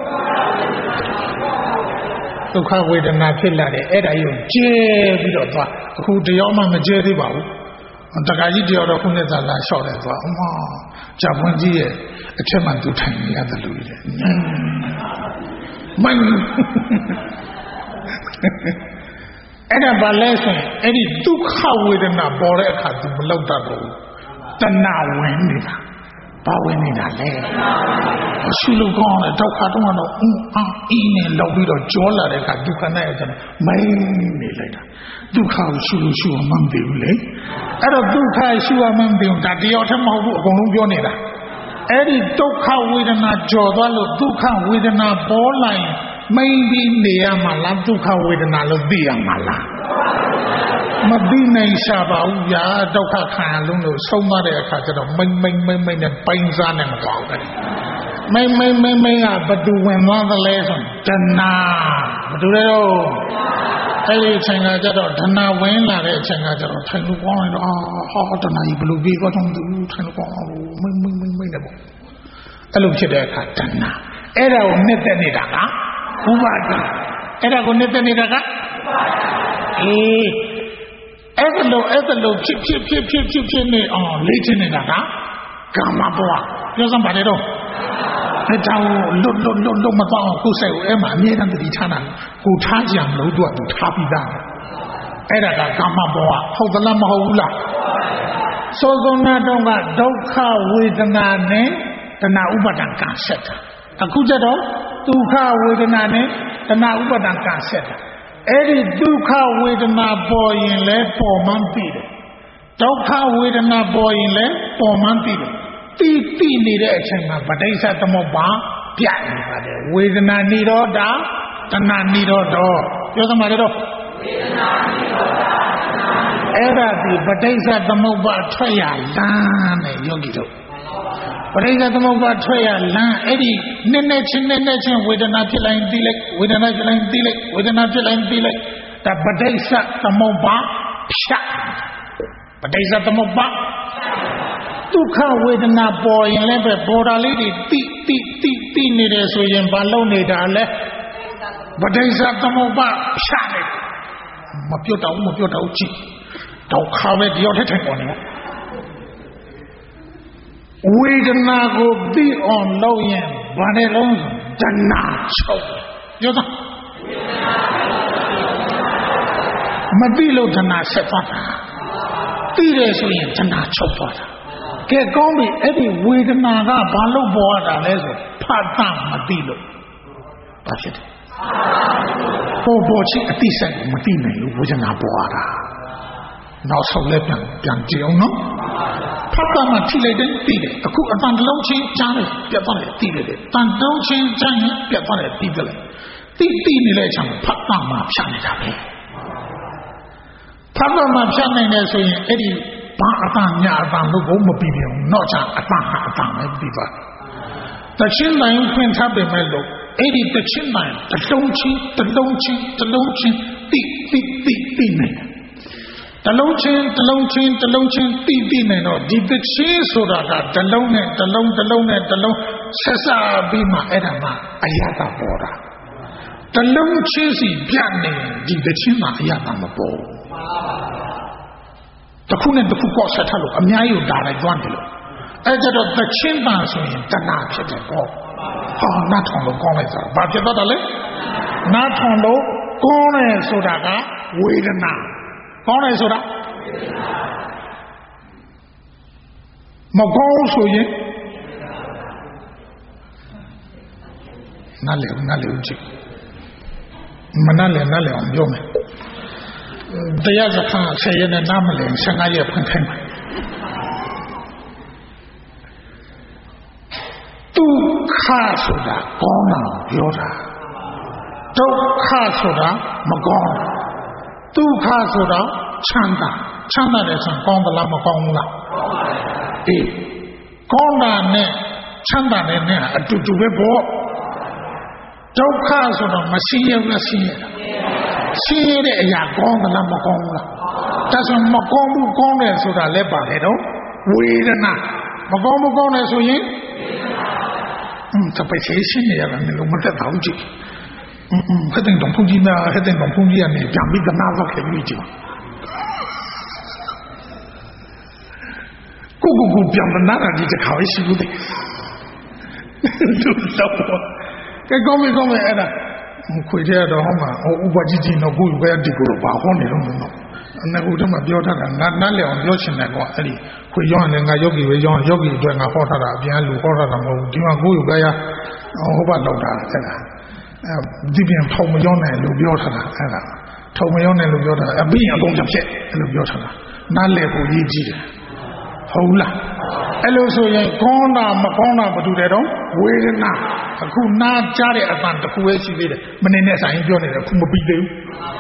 ဒုက္ခဝေဒနာဖြစ်လာတယ်အဲ့ဒါကြီးကိုကျဲပြီးတော့သွားအခုတရားမှမကျဲသေးပါဘူးတခါကြီးတရားတော့ခုနှစ်သာလာလျှောက်တယ်သွားအမဂျပန်ကြီးရဲ့အထက်မှသူထိုင်နေရတယ်လို့လေမင်းအဲ့ဒါဘာလဲဆိုရင်အဲ့ဒီဒုက္ခဝေဒနာပေါ်တဲ့အခါသူမလောက်တတ်တော့ဘူးတဏှာဝင်နေတာဘာဝင်နေတာလဲရှိလို့ကောင်းတယ်ဒုက္ခတော့တော့အင်းအာအင်းနဲ့လောက်ပြီးတော့ကြောလာတဲ့အခါဒုက္ခနဲ့ကျတော့မိုင်းနေလိုက်တာဒုက္ခကိုရှိလို့ရှိမှမသိဘူးလေအဲ့တော့ဒုက္ခရှိမှမသိဘူးဒါတရားထက်မဟုတ်ဘူးအကုန်လုံးပြောနေတာအဲ့ဒီဒုက္ခဝေဒနာကြော်သွားလို့ဒုက္ခဝေဒနာပေါ်လာရင်မိန်ပြီးနေရမှာလားဒုက္ခဝေဒနာလို့သိရမှာလားမသိနိုင်ရှာပါဘူးဗျာဒုက္ခခံရလုံးလို့ဆုံးမတဲ့အခါကျတော့မိန်မိန်မိန်မိန်နဲ့ပိုင်းစားနေမှာပေါ့မိန်မိန်မိန်မိန်ကဘသူဝင်သွားသလဲဆိုတဏှာဘသူလဲတော့အဲ့ဒီအချိန်ကကျတော့တဏှာဝင်လာတဲ့အချိန်ကကျတော့ထိုင်လို့ကောင်းလိုက်တော့ဟာတဏှာကြီးဘလို့ပြီးတော့သူထိုင်လို့ကောင်းမိန်မိန်မိန်မိန်နဲ့ပေါ့အဲ့လိုဖြစ်တဲ့အခါတဏှာအဲ့ဒါကိုနှစ်သက်နေတာကဥပါဒအဲ့ဒါကိုနှစ်သက်နေတာကအေးအဲ့ဒါလို့အဲ့ဒါလို့ဖြစ်ဖြစ်ဖြစ်ဖြစ်ဖြစ်ဖြစ်နေအောင်လေ့ကျင့်နေတာကကာမဘဝပြောစမ်းပါတယ်တော့အဲ့ဒါကိုလွတ်လွတ်လွတ်လွတ်မတော့ကိုယ်စိတ်ကိုအဲ့မှာအမြဲတမ်းတတိထားတာကိုထားကြံမလို့သူကသူထားပြီးသားအဲ့ဒါကကာမဘဝဟုတ်သလားမဟုတ်ဘူးလားသောသောနာတော့ကဒုက္ခဝေဒနာနဲ့တဏှာဥပါဒံကဆက်တာအခုကျတော့ဒုက္ခဝေဒနာနဲ့တဏှာဥပါဒံကဆက်တာအဲ့ဒီဒုက္ခဝေဒနာပေါ်ရင်လည်းပေါ်မှန်းသိတယ်ဒုက္ခဝေဒနာပေါ်ရင်လည်းပေါ်မှန်းသိတယ်တိတိနေတဲ့အချိန်မှာပဋိစ္စသမုပ္ပါပြနေပါတယ်ဝေဒနာនិရောဓတဏှာនិရောဓပြောသမားတော့ဝေဒနာនិရောဓအဲ့ဒါဒီပဋိစ္စသမုပ္ပါထွက်ရလမ်းနဲ့ယောဂီတို့ပရိစ္ဆေသမုပ္ပါထွက်ရလမ်းအဲ့ဒီနဲ့နဲ့ချင်းနဲ့နဲ့ချင်းဝေဒနာဖြစ်လိုက်ပြီးလိုက်ဝေဒနာဖြစ်လိုက်ပြီးလိုက်ဝေဒနာဖြစ်လိုက်ပြီးလိုက်ဒါပဋိစ္စသမုပ္ပါဖြတ်ပဋိစ္စသမုပ္ပါဒုက္ခဝေဒနာပေါ်ရင်လည်းပဲပေါ်တာလေးတွေတိတိတိတိနေတယ်ဆိုရင်ဘာလို့နေတာလဲပဋိစ္စသမုပ္ပါဖြတ်တယ်မပြောတော့မပြောတော့ကြည့်ဒုက္ခပဲဒီရောက်ထက်ထိုင်ပေါ်နေဝေဒနာကိုသိအောင်လုပ်ရင်ဘာနဲ့လုံးတဏှာချုပ်ပြောတော့မသိလို့တဏှာဆက်သွားတာသိတယ်ဆိုရင်တဏှာချုပ်သွားတာကဲကောင်းပြီအဲ့ဒီဝေဒနာကဘာလို့ပေါ်ရတာလဲဆိုဖတ်တာမသိလို့ဘာဖြစ်တယ်ပေါ်ပေါ်ချင်းအတိဆက်မသိနိုင်လို့ဝေဒနာပေါ်ရတာနောက်ဆုံးလည်းပြန်ပြန်ကြည့်အောင်နော်ဖတ်တာမှထိလိုက်တဲ့သိတယ်အခုအတန်တလုံးချင်းကြားတယ်ပြတ်သွားတယ်သိတယ်တန်တုံးချင်းကြားရင်ပြတ်သွားတယ်သိတယ်သိသိနေတဲ့အချိန်ဖတ်တာမှဖြတ်နေတာပဲဖတ်တာမှဖြတ်နိုင်တယ်ဆိုရင်အဲ့ဒီဘာအတန်ညာအတန်လို့ဘုံမပြီးပြန်တော့ချအတန်ဟာအတန်ပဲပြီးသွားတချင်းတိုင်းဖွင့်ထားပေမဲ့လို့အဲ့ဒီတချင်းတိုင်းတလုံးချင်းတလုံးချင်းတလုံးချင်းသိသိသိသိနေတလုံးချင်းတလုံးချင်းတလုံးချင်းတိတိနေတော့ဒီတချင်းဆိုတာကတလုံးနဲ့တလုံးတလုံးနဲ့တလုံးဆက်စပ်ပြီးမှအဲ့ဒါမှအယတပေါ်တာတလုံးချင်းစီပြတ်နေဒီတချင်းမှအယတမပေါ်တခုနဲ့တခုကောက်ဆက်ထားလို့အများကြီးဒါလိုက်သွားတယ်လို့အဲ့ကြတော့တချင်းပန်ဆိုရင်တဏှာဖြစ်တယ်ပေါ့ဟာနားထောင်လို့ကောင်းလိုက်တာဘာဖြစ်တော့တယ်လဲနားထောင်လို့ကောင်းတယ်ဆိုတာကဝေဒနာကောင်းတယ်ဆိုတာမကောင်းဆိုရင်နားလေနားလေကြည့်မနားလေနားလေအောင်ပြောမယ်တရားစခန်းဆယ်ရက်နဲ့နားမလည်ဆယ်ငါးရက်ဖွင့်ခိုင်းမယ်ဒုက္ခဆိုတာကောင်းတာပြောတာဒုက္ခဆိုတာမကောင်းဒုက္ခဆိုတာချမ်းသာချမ်းသာတယ်ဆိုကောင်းသလားမကောင်းဘူးလားအေးကောင်းတာနဲ့ချမ်းသာတယ်နဲ့အတူတူပဲပေါ့ဒုက္ခဆိုတော့မရှိရဘူးလားရှိရတာရှိရတဲ့အရာကောင်းသလားမကောင်းဘူးလားဒါဆိုမကောင်းဘူးကောင်းတယ်ဆိုတာလည်းပါတယ်တော့ဝေဒနာမကောင်းဘူးကောင်းတယ်ဆိုရင်อืมတပည့်ချင်းရှင်းနေရတယ်လို့မသက်သာဘူးကြည့်อืมခက်တဲ့တော့ဘုန်းကြီးများခက်တဲ့တော့ဘုန်းကြီးကနေပြန်ပြီးကနာတော့ခဲ့ပြီးကြည့်ကိုကိုကိုပြန်နာတာဒီတစ်ခါပဲရှိဘူးတဲ့လို့တော့ကဲကောင်းပြီကောင်းပြီအဲ့ဒါခွေတဲ့တော့ဟောမှာဟိုဥပကြီးကြီးတော့ကိုယ်ပဲဒီကိုတော့ဘာဟောနေတော့မလို့အနေကိုတော့မပြောထားတာငါနားလည်အောင်ပြောချင်တယ်ကွာအဲ့ဒီခွေရောင်းတယ်ငါယောဂီပဲရောင်းယောဂီအတွက်ငါဟောထားတာအပြန်လူဟောထားတာမဟုတ်ဘူးဒီမှာကိုယ်ကရဟောပါတော့တာအဲ့ဒါအဲဒီပြန်ထုံမရောင်းနိုင်လို့ပြောထားတာအဲ့ဒါထုံမရောင်းနိုင်လို့ပြောတာအပြီးအကုန်ချက်အဲ့လိုပြောထားတာနားလည်ဖို့ရည်ကြီးတယ်ဟုတ်လားအဲ့လိုဆိုရင်ကောင်းတာမကောင်းတာဘာတူတယ်တော့ဝေဒနာအခုနားကြားတဲ့အပန်တစ်ခုပဲရှိသေးတယ်မနေနဲ့ဆိုင်ပြောနေတယ်အခုမပြီးသေးဘူး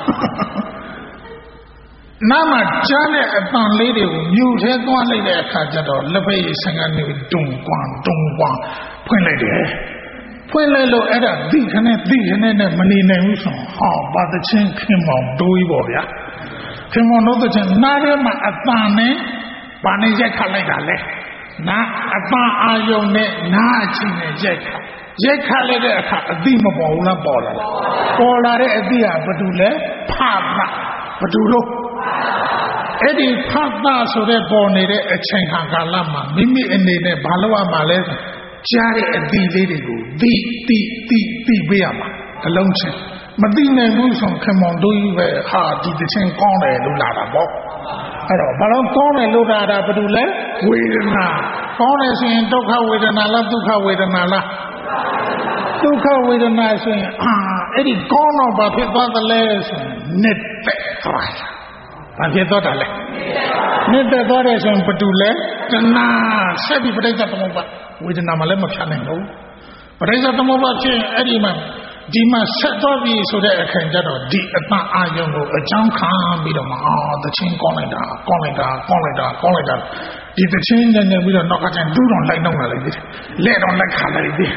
နားမှာကြားတဲ့အပန်လေးတွေကိုမြူထဲသွားလိုက်တဲ့အခါကျတော့လက်ဖက်ရည်ဆန်ကနေတုံကွာတုံကွာဖွင့်လိုက်တယ်ဖွင့်လိုက်လို့အဲ့ဒါသိခနဲ့သိခနဲ့နဲ့မနေနိုင်ဘူးဆိုဟောပါတချင်းခင်မောင်တိုးကြီးပေါ့ဗျာခင်မောင်တို့တချင်းနားထဲမှာအပန်နဲ့ဘာနဲ့ရက်ခတ်လိုက်တာလဲနာအပန်းအာယုံနဲ့နာအချင်းနဲ့ရက်ခတ်ရက်ခတ်လိုက်တဲ့အခါအသိမပေါ်ဘူးလားပေါ်လာလားပေါ်လာတဲ့အသိဟာဘာတူလဲဖတ်တာဘာတူလို့အဲ့ဒီဖတ်တာဆိုတဲ့ပေါ်နေတဲ့အချိန်ဟာကာလမှာမိမိအနေနဲ့ဘာလို့ရမှာလဲကြားတဲ့အသိလေးတွေကိုသိသိသိသိပေးရမှာအလုံးချင်းမသိနိုင်ဘူးဆိုခင်မောင်တို့ကြီးပဲဟာဒီတချင်းကောင်းတယ်လို့လာတာပေါ့အဲ့တော့ဘာလို့ကောင်းတယ်လို့လာတာဘာလို့လဲဝေဒနာကောင်းတယ်ဆိုရင်ဒုက္ခဝေဒနာလားဒုက္ခဝေဒနာလားဒုက္ခဝေဒနာဆိုရင်အာအဲ့ဒီကောင်းတော့ဘာဖြစ်သွားသလဲဆိုရင်နှစ်သက်သွားတာဘာဖြစ်သွားတာလဲနှစ်သက်သွားတယ်ဆိုရင်ဘာတူလဲတဏှာဆက်ပြီးပဋိစ္စသမုပ္ပါဝေဒနာမှလည်းမဖြတ်နိုင်ဘူးပဋိစ္စသမုပ္ပါဖြစ်ရင်အဲ့ဒီမှာဒီမှာဆက်သွားပြီဆိုတဲ့အခါကျတော့ဒီအပန်းအာယုံကိုအကြောင်းခံပြီးတော့အာတချင်းကောင်းလိုက်တာကောင်းလိုက်တာကောင်းလိုက်တာကောင်းလိုက်တာဒီတချင်းညံ့ညံ့ပြီးတော့နောက်ကကျန်ဒူးတော့လိုက်တော့လာလိုက်သေးတယ်လက်တော့လက်ခါလိုက်သေး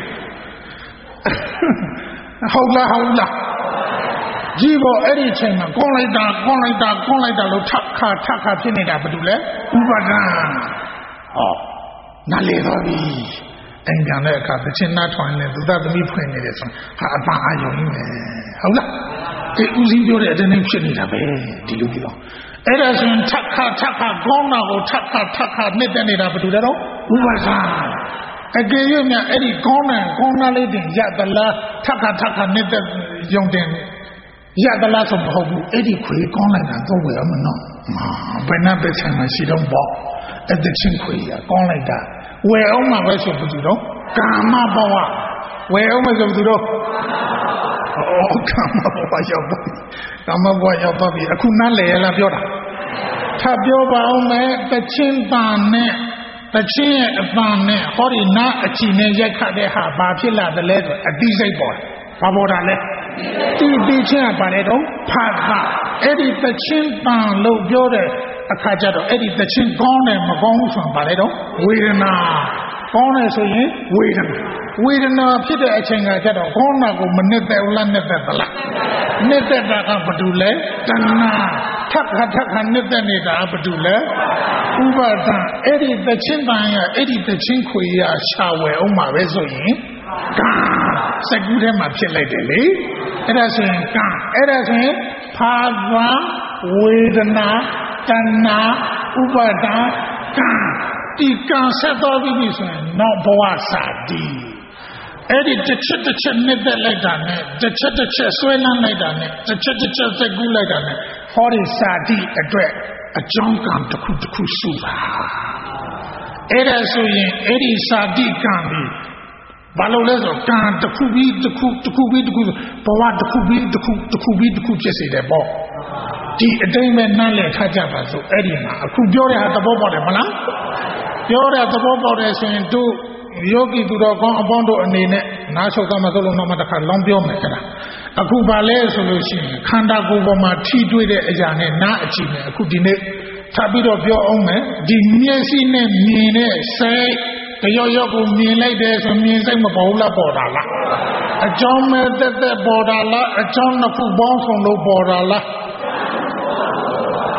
ဟုတ်လားဟုတ်လားကြီးပေါ်အဲ့ဒီအချိန်မှာကောင်းလိုက်တာကောင်းလိုက်တာကောင်းလိုက်တာလို့ထပ်ခါထပ်ခါဖြစ်နေတာဘာလို့လဲဥပါဒံဟောနားလေတော့ပြီအိမ်ပြန်တဲ့အခါသချင်းနားထွန်နေသူသားသမီးဖွင့်နေတယ်ဆိုဟာအပန်းအာယုံကြီးမယ်ဟုတ်လားဒီဦးစင်းပြောတဲ့အတိုင်းဖြစ်နေတာပဲဒီလိုပြောအဲ့ဒါဆိုရင်ထပ်ခါထပ်ခါကောင်းတာကိုထပ်ခါထပ်ခါနှစ်သက်နေတာဘာလို့လဲတော့ဥပါဒံအကယ်၍များအဲ့ဒီကောင်းတဲ့ကောင်းသားလေးတင်ရသလားထပ်ခါထပ်ခါနှစ်သက်ယုံတင်ရသလားဆိုမဟုတ်ဘူးအဲ့ဒီခွေကောင်းလိုက်တာတော့ဝယ်အောင်မနော်ဘယ်နှပဲဆိုင်မှာရှိတော့ပေါ့အဲ့ဒီချင်းခွေရကောင်းလိုက်တာဝယ်အောင်မှာပဲဆိုဘယ်သူတော့ကာမဘဝဝယ်အောင်မှာဆိုဘယ်သူတော့ဩကာမဘဝရောက်ပါကာမဘဝရောက်ပါပြီအခုနားလေရလားပြောတာထပ်ပြောပါအောင်မယ်တချင်းတန်နဲ့တချင်းရဲ့အပန်နဲ့ဟောဒီနားအချီနဲ့ရိုက်ခတ်တဲ့ဟာဘာဖြစ်လာတယ်လဲဆိုအတိစိတ်ပေါ်တယ်ဘာပေါ်တာလဲဒီဒီချင်းကပါလေတော့ဖတ်တာအဲ့ဒီတချင်းတန်လို့ပြောတဲ့အခါကျတော့အဲ့ဒီတချင်းကောင်းတယ်မကောင်းဘူးဆိုတာပါလေတော့ဝေဒနာကောင်းတယ်ဆိုရင်ဝေဒနာဝေဒနာဖြစ်တဲ့အချိန်ကကျတော့ကောင်းတာကိုမနစ်သက်ဘူးလားနစ်သက်သလားနစ်သက်တာကဘာတူလဲတဏှာထပ်ခါထပ်ခါနစ်သက်နေတာဘာတူလဲဥပါဒံအဲ့ဒီတချင်းတန်ရအဲ့ဒီတချင်းခွေရရှာဝယ်အောင်မှာပဲဆိုရင်ကံစကူးထဲမှာဖြစ်လိုက်တယ်လေအဲ့ဒါဆိုရင်ကံအဲ့ဒါဆိုရင်ဖာသာဝေဒနာတဏှာဥပါဒံကံဒီကံဆက်တော်ပြီဆိုရင်နောက်ဘဝစာတီအဲ့ဒီတစ်ချက်တစ်ချက်နဲ့တက်လိုက်တာနဲ့တစ်ချက်တစ်ချက်ဆွဲလန်းလိုက်တာနဲ့တစ်ချက်တစ်ချက်စက်ကူးလိုက်တာနဲ့ဟောဒီစာတီအတွက်အကြောင်းကံတစ်ခုတစ်ခုစုပါအဲ့ဒါဆိုရင်အဲ့ဒီစာတီကံဒီဘာလို့လဲဆိုကံတစ်ခုပြီးတစ်ခုတစ်ခုပြီးတစ်ခုဘဝတစ်ခုပြီးတစ်ခုတစ်ခုပြီးတစ်ခုဖြစ်စေတယ်ပေါ့ဒီအတိတ်မဲ့နားလည်ထားကြပါစို့အဲ့ဒီမှာအခုပြောတဲ့ဟာသဘောပေါက်တယ်မလားပြောတဲ့သဘောပေါက်တယ်ဆိုရင်တို့ယောဂီသူတော်ကောင်းအပေါင်းတို့အနေနဲ့နားချုပ်သမှာဆိုလို့တော့မှတစ်ခါလောင်းပြောမယ်ခလားအခုဘာလဲဆိုလို့ရှိရင်ခန္ဓာကိုယ်ပေါ်မှာထိတွေ့တဲ့အရာနဲ့နားအကြည့်နဲ့အခုဒီနေ့ထပ်ပြီးတော့ပြောအောင်မယ်ဒီမျက်စိနဲ့မြင်တဲ့စိတ်တရော့ရော့ကိုမြင်လိုက်တယ်ဆိုမြင်စိတ်မပေါ်ဘူးလားပေါ်တာလားအကြောင်းမဲ့တက်တက်ပေါ်တာလားအကြောင်းနှစ်ခုပေါင်းစုံလို့ပေါ်တာလား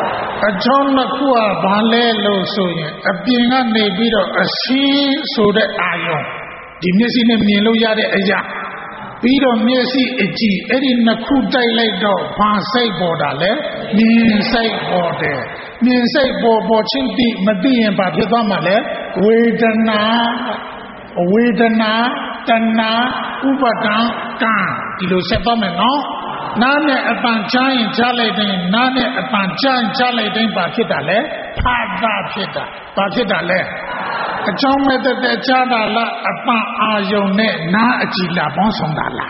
အကြောင်းနှစ်ခုကဘာလဲလို့ဆိုရင်အပြင်ကနေပြီးတော့အရှင်းဆိုတဲ့အာယုံဒီမျက်စိနဲ့မြင်လို့ရတဲ့အရာပြီးတော့မျက်စိအကြည့်အဲ့ဒီနှစ်ခုတိုက်လိုက်တော့ဘာစိတ်ပေါ်တာလဲမြင်စိတ်ပေါ်တယ်မြင်စိတ်ပေါ်ပေါ်ချင်းသိမသိရင်ဘာဖြစ်သွားမှာလဲဝေဒနာဝေဒနာတဏှာဥပါဒံကံဒီလိုဆက်သွားမယ်နော်နားနဲ့အပန်ကြားရင်ကြားလိုက်တဲ့နားနဲ့အပန်ကြားရင်ကြားလိုက်တဲ့ဘာဖြစ်တာလဲဖာတာဖြစ်တာဘာဖြစ်တာလဲအကြောင်းမဲ့တဲ့ကြားတာလားအပန်အာယုံနဲ့နားအကြည်လားပေါင်းဆောင်တာလား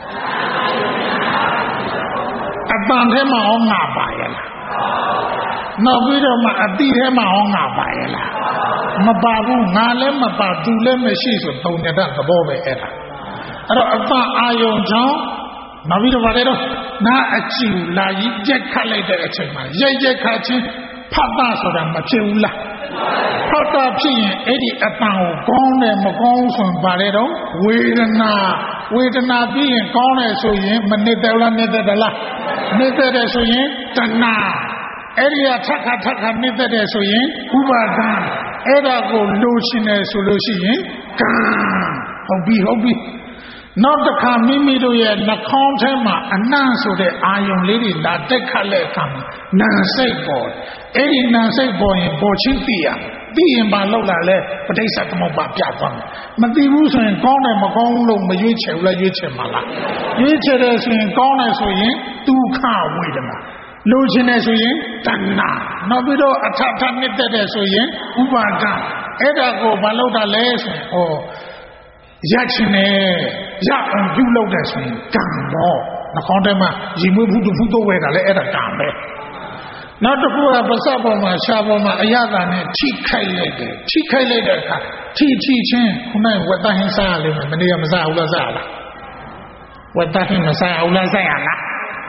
အပန်ထဲမှာဟောငါပါရဲ့လားနောက်ပြီးတော့မှအတိထဲမှာဟောငါပါရဲ့လားမပါဘူးငါလည်းမပါသူလည်းမရှိဆိုသုံးရတဲ့သဘောပဲအဲ့ဒါအဲ့တော့အပန်အာယုံကြောင့်နောက်ပြီးတော့ဗါလေတော့နားအကြည့်လာကြီးရက်ခတ်လိုက်တဲ့အချိန်မှာရက်ရက်ခတ်ချင်းဖတ်တာဆိုတာမဖြစ်ဘူးလားဖတ်တာဖြစ်ရင်အဲ့ဒီအပန်ကိုကောင်းတယ်မကောင်းဆိုဗါလေတော့ဝေဒနာဝေဒနာပြီးရင်ကောင်းတယ်ဆိုရင်မနစ်တယ်လားနစ်တယ်လားနစ်တယ်ဆိုရင်တဏှာအဲ့ဒီကထက်ခါထက်ခါနစ်တယ်ဆိုရင်ဥပါဒံအဲ့ဒါကိုလိုချင်တယ်ဆိုလို့ရှိရင်ကံဟုတ်ပြီဟုတ်ပြီနောက်တစ်ခါမိမိတို့ရဲ့နှာခေါင်းထဲမှာအနံ့ဆိုတဲ့အာယုံလေးတွေလာတက်ခတ်တဲ့အခါမှာနာစိတ်ပေါ်အဲ့ဒီနာစိတ်ပေါ်ရင်ပေါ်ချင်းသိရသိရင်ဘာလောက်လာလဲပဋိစ္စသမုပ္ပါပြသွားမယ်မသိဘူးဆိုရင်ကောင်းတယ်မကောင်းဘူးလို့မရွေးချယ်ဘူးလားရွေးချယ်မှာလားရွေးချယ်တယ်ဆိုရင်ကောင်းတယ်ဆိုရင်ဒုက္ခဝေဒနာလိုချင်တယ်ဆိုရင်တဏှာနောက်ပြီးတော့အထထနှစ်သက်တယ်ဆိုရင်ဥပါဒံအဲ့ဒါကိုဘာလောက်တာလဲဆိုရင်ဟောရချင်တယ်ရအောင်ပြုလုပ်တယ်ဆိုရင်ကံတော့နှာခေါင်းထဲမှာရေမွေးဘူးတူဘူးတော့ဝဲတာလဲအဲ့ဒါကံပဲနောက်တစ်ခုကပါးစပ်ပေါ်မှာရှားပေါ်မှာအရသာနဲ့ထိခိုက်လိုက်တယ်ထိခိုက်လိုက်တဲ့အခါထိထိချင်းခုနကဝတ်တဟင်းစားရလိမ့်မယ်မနေ့ကမစားဘူးလားစားရလားဝတ်တဟင်းမစားဘူးလားစားရလား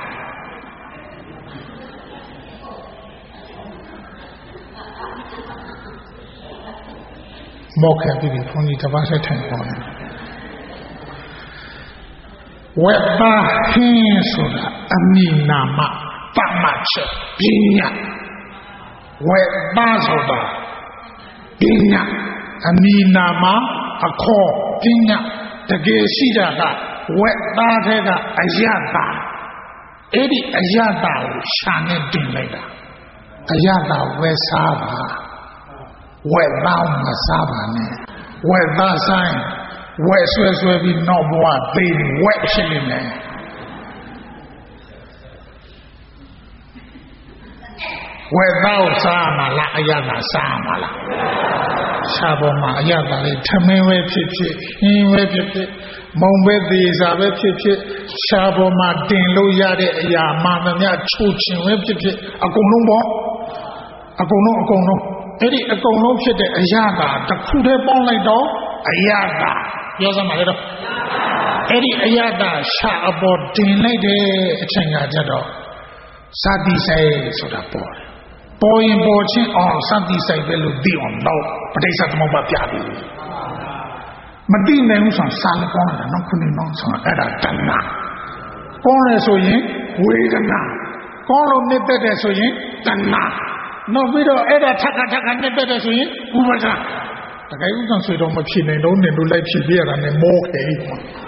မောခဲပြီးဘုန်းကြီးတပတ်ဆက်ထိုင်ပေါ်တယ်ဝတ်ပါဟင်းဆိုတာအမိနာမတမချက်ပညာဝတ်ပါဆိုတာပညာအမိနာမအခေါ်ပညာတကယ်ရှိတာကဝတ်သားတဲ့ကအယတာအဲ့ဒီအယတာကိုရှာနေတင်လိုက်တာအယတာဝဲစားပါဝဲသားမစားပါနဲ့ဝဲသားဆိုင်ဝဲဆွဲဆွဲပြီးနောက်ဘဝသိဝဲဖြစ်နေမယ်ဝဲသားစားမှာလားအယတာစားမှာလားရှားပေါ်မှာအယတာလေးထမင်းဝဲဖြစ်ဖြစ်ဟင်းဝဲဖြစ်ဖြစ်မုံပဲသေးစားပဲဖြစ်ဖြစ်ရှားပေါ်မှာတင်လို့ရတဲ့အရာမှန်သမျှချိုးချင်ဝဲဖြစ်ဖြစ်အကုန်လုံးပေါ့အကုန်လုံးအကုန်လုံးအဲ့ဒီအကုန်လုံးဖြစ်တဲ့အရာကတစ်ခုတည်းပေါင်းလိုက်တော့အရာကပြောစမ်းပါလေတော့အဲ့ဒီအရာကရှာအပေါ်တင်လိုက်တဲ့အချိန်ကကြတော့စတိဆိုင်ဆိုတာပေါ်တယ်ပေါ်ရင်ပေါ်ချင်းအောင်စတိဆိုင်ပဲလို့သိအောင်တော့ပဋိစ္စသမုပ္ပါပြပြီမသိနိုင်ဘူးဆိုရင်စာလည်းကောင်းတယ်နော်ခုနေတော့ဆိုအဲ့ဒါတဏှာကောင်းတယ်ဆိုရင်ဝေဒနာကောင်းလို့နှစ်သက်တယ်ဆိုရင်တဏှာနောက်ပြီးတော့အဲ့ဒါထပ်ခါထပ်ခါနှစ်သက်တယ်ဆိုရင်ဥပါဒနာတကယ်ဥစ္စာဆွေတော့မဖြစ်နိုင်တော့နေလို့လိုက်ဖြစ်ပြရတာနဲ့မောခဲအဲ့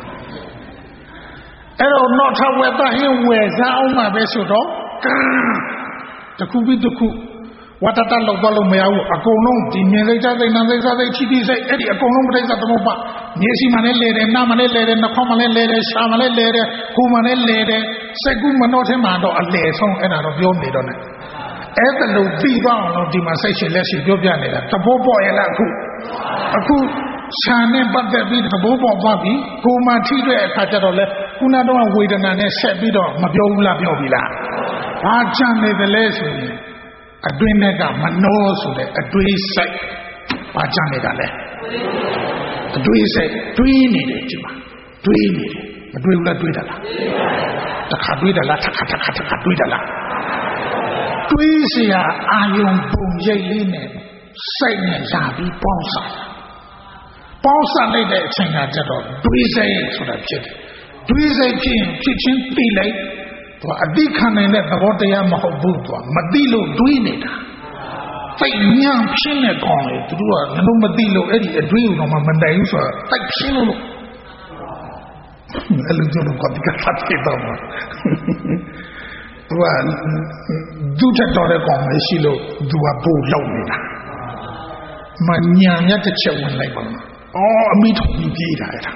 တော့နောက်ထပ်ဝက်သားဟင်းဝယ်စားအောင်မှာပဲဆိုတော့ကံတခုပြီးတခုဝတ္တတလောက်တော့လို့မရဘူးအကုန်လုံးဒီမြင်စိတ်စိတ်နာစိတ်စိတ်ချီတိစိတ်အဲ့ဒီအကုန်လုံးပြိဿသမုပ္ပါမျက်စိမှလည်းလဲတယ်နားမှလည်းလဲတယ်နှာခေါင်းမှလည်းလဲတယ်ရှားမှလည်းလဲတယ်ကိုယ်မှလည်းလဲတယ်စက်ကူးမနှောထဲမှာတော့အလဲဆုံးအဲ့ဒါတော့ပြောနေတော့ ਨੇ အဲ့ဒါလို့ပြီးတော့တော့ဒီမှာစိတ်ရှင်လက်ရှိပြောပြနေတာသဘောပေါက်ရဲ့လားအခုအခုခြံနဲ့ပတ်သက်ပြီးသဘောပေါက်သွားပြီကိုယ်မှထိတဲ့အခါကျတော့လေခုနတော့ဝေဒနာနဲ့ဆက်ပြီးတော့မပြောဘူးလားပြောပြီလားဘာကြံနေတယ်လဲဆိုရင်အတွင်းနဲ့ကမနှောဆိုတဲ့အတွေးစိတ်ဘာကြံနေတာလဲအတွေးစိတ်တွေးနေတယ်ဒီမှာတွေးနေတယ်မတွေးဘူးလားတွေးတာလားတစ်ခါတွေးတာလားတစ်ခါတစ်ခါတစ်ခါတွေးတာလားတွေးเสียအာယုံပုံရိပ်လေးနဲ့စိတ်နဲ့လာပြီးပေါင်းစားပေါင်းစားလိုက်တဲ့အချိန်ကကျတော့တွေးစိတ်ဆိုတာဖြစ်တယ်တွေးစိတ်ဖြစ်ရင်ဖြစ်ချင်းသိလိုက်သူကအတိခံနိုင်တဲ့သဘောတရားမဟုတ်ဘူးသူကမသိလို့တွေးနေတာစိတ်ညံဖြစ်နေကောင်းလေသူတို့ကလည်းမသိလို့အဲ့ဒီအတွေးကိုတော့မနိုင်ဘူးဆိုတာတိုက်ရှင်းလို့အဲ့လိုကြလို့ကတိကဖတ်ဖြစ်တော့မှာသူကဒုထတော်တဲ့ကောင်မရှိလို့သူကပို့လောက်နေတာမညာရတဲ့ချက်ဝင်လိုက်ပါမှာအော်အမိထုံပြီးပြေးတာအဲ့ဒါ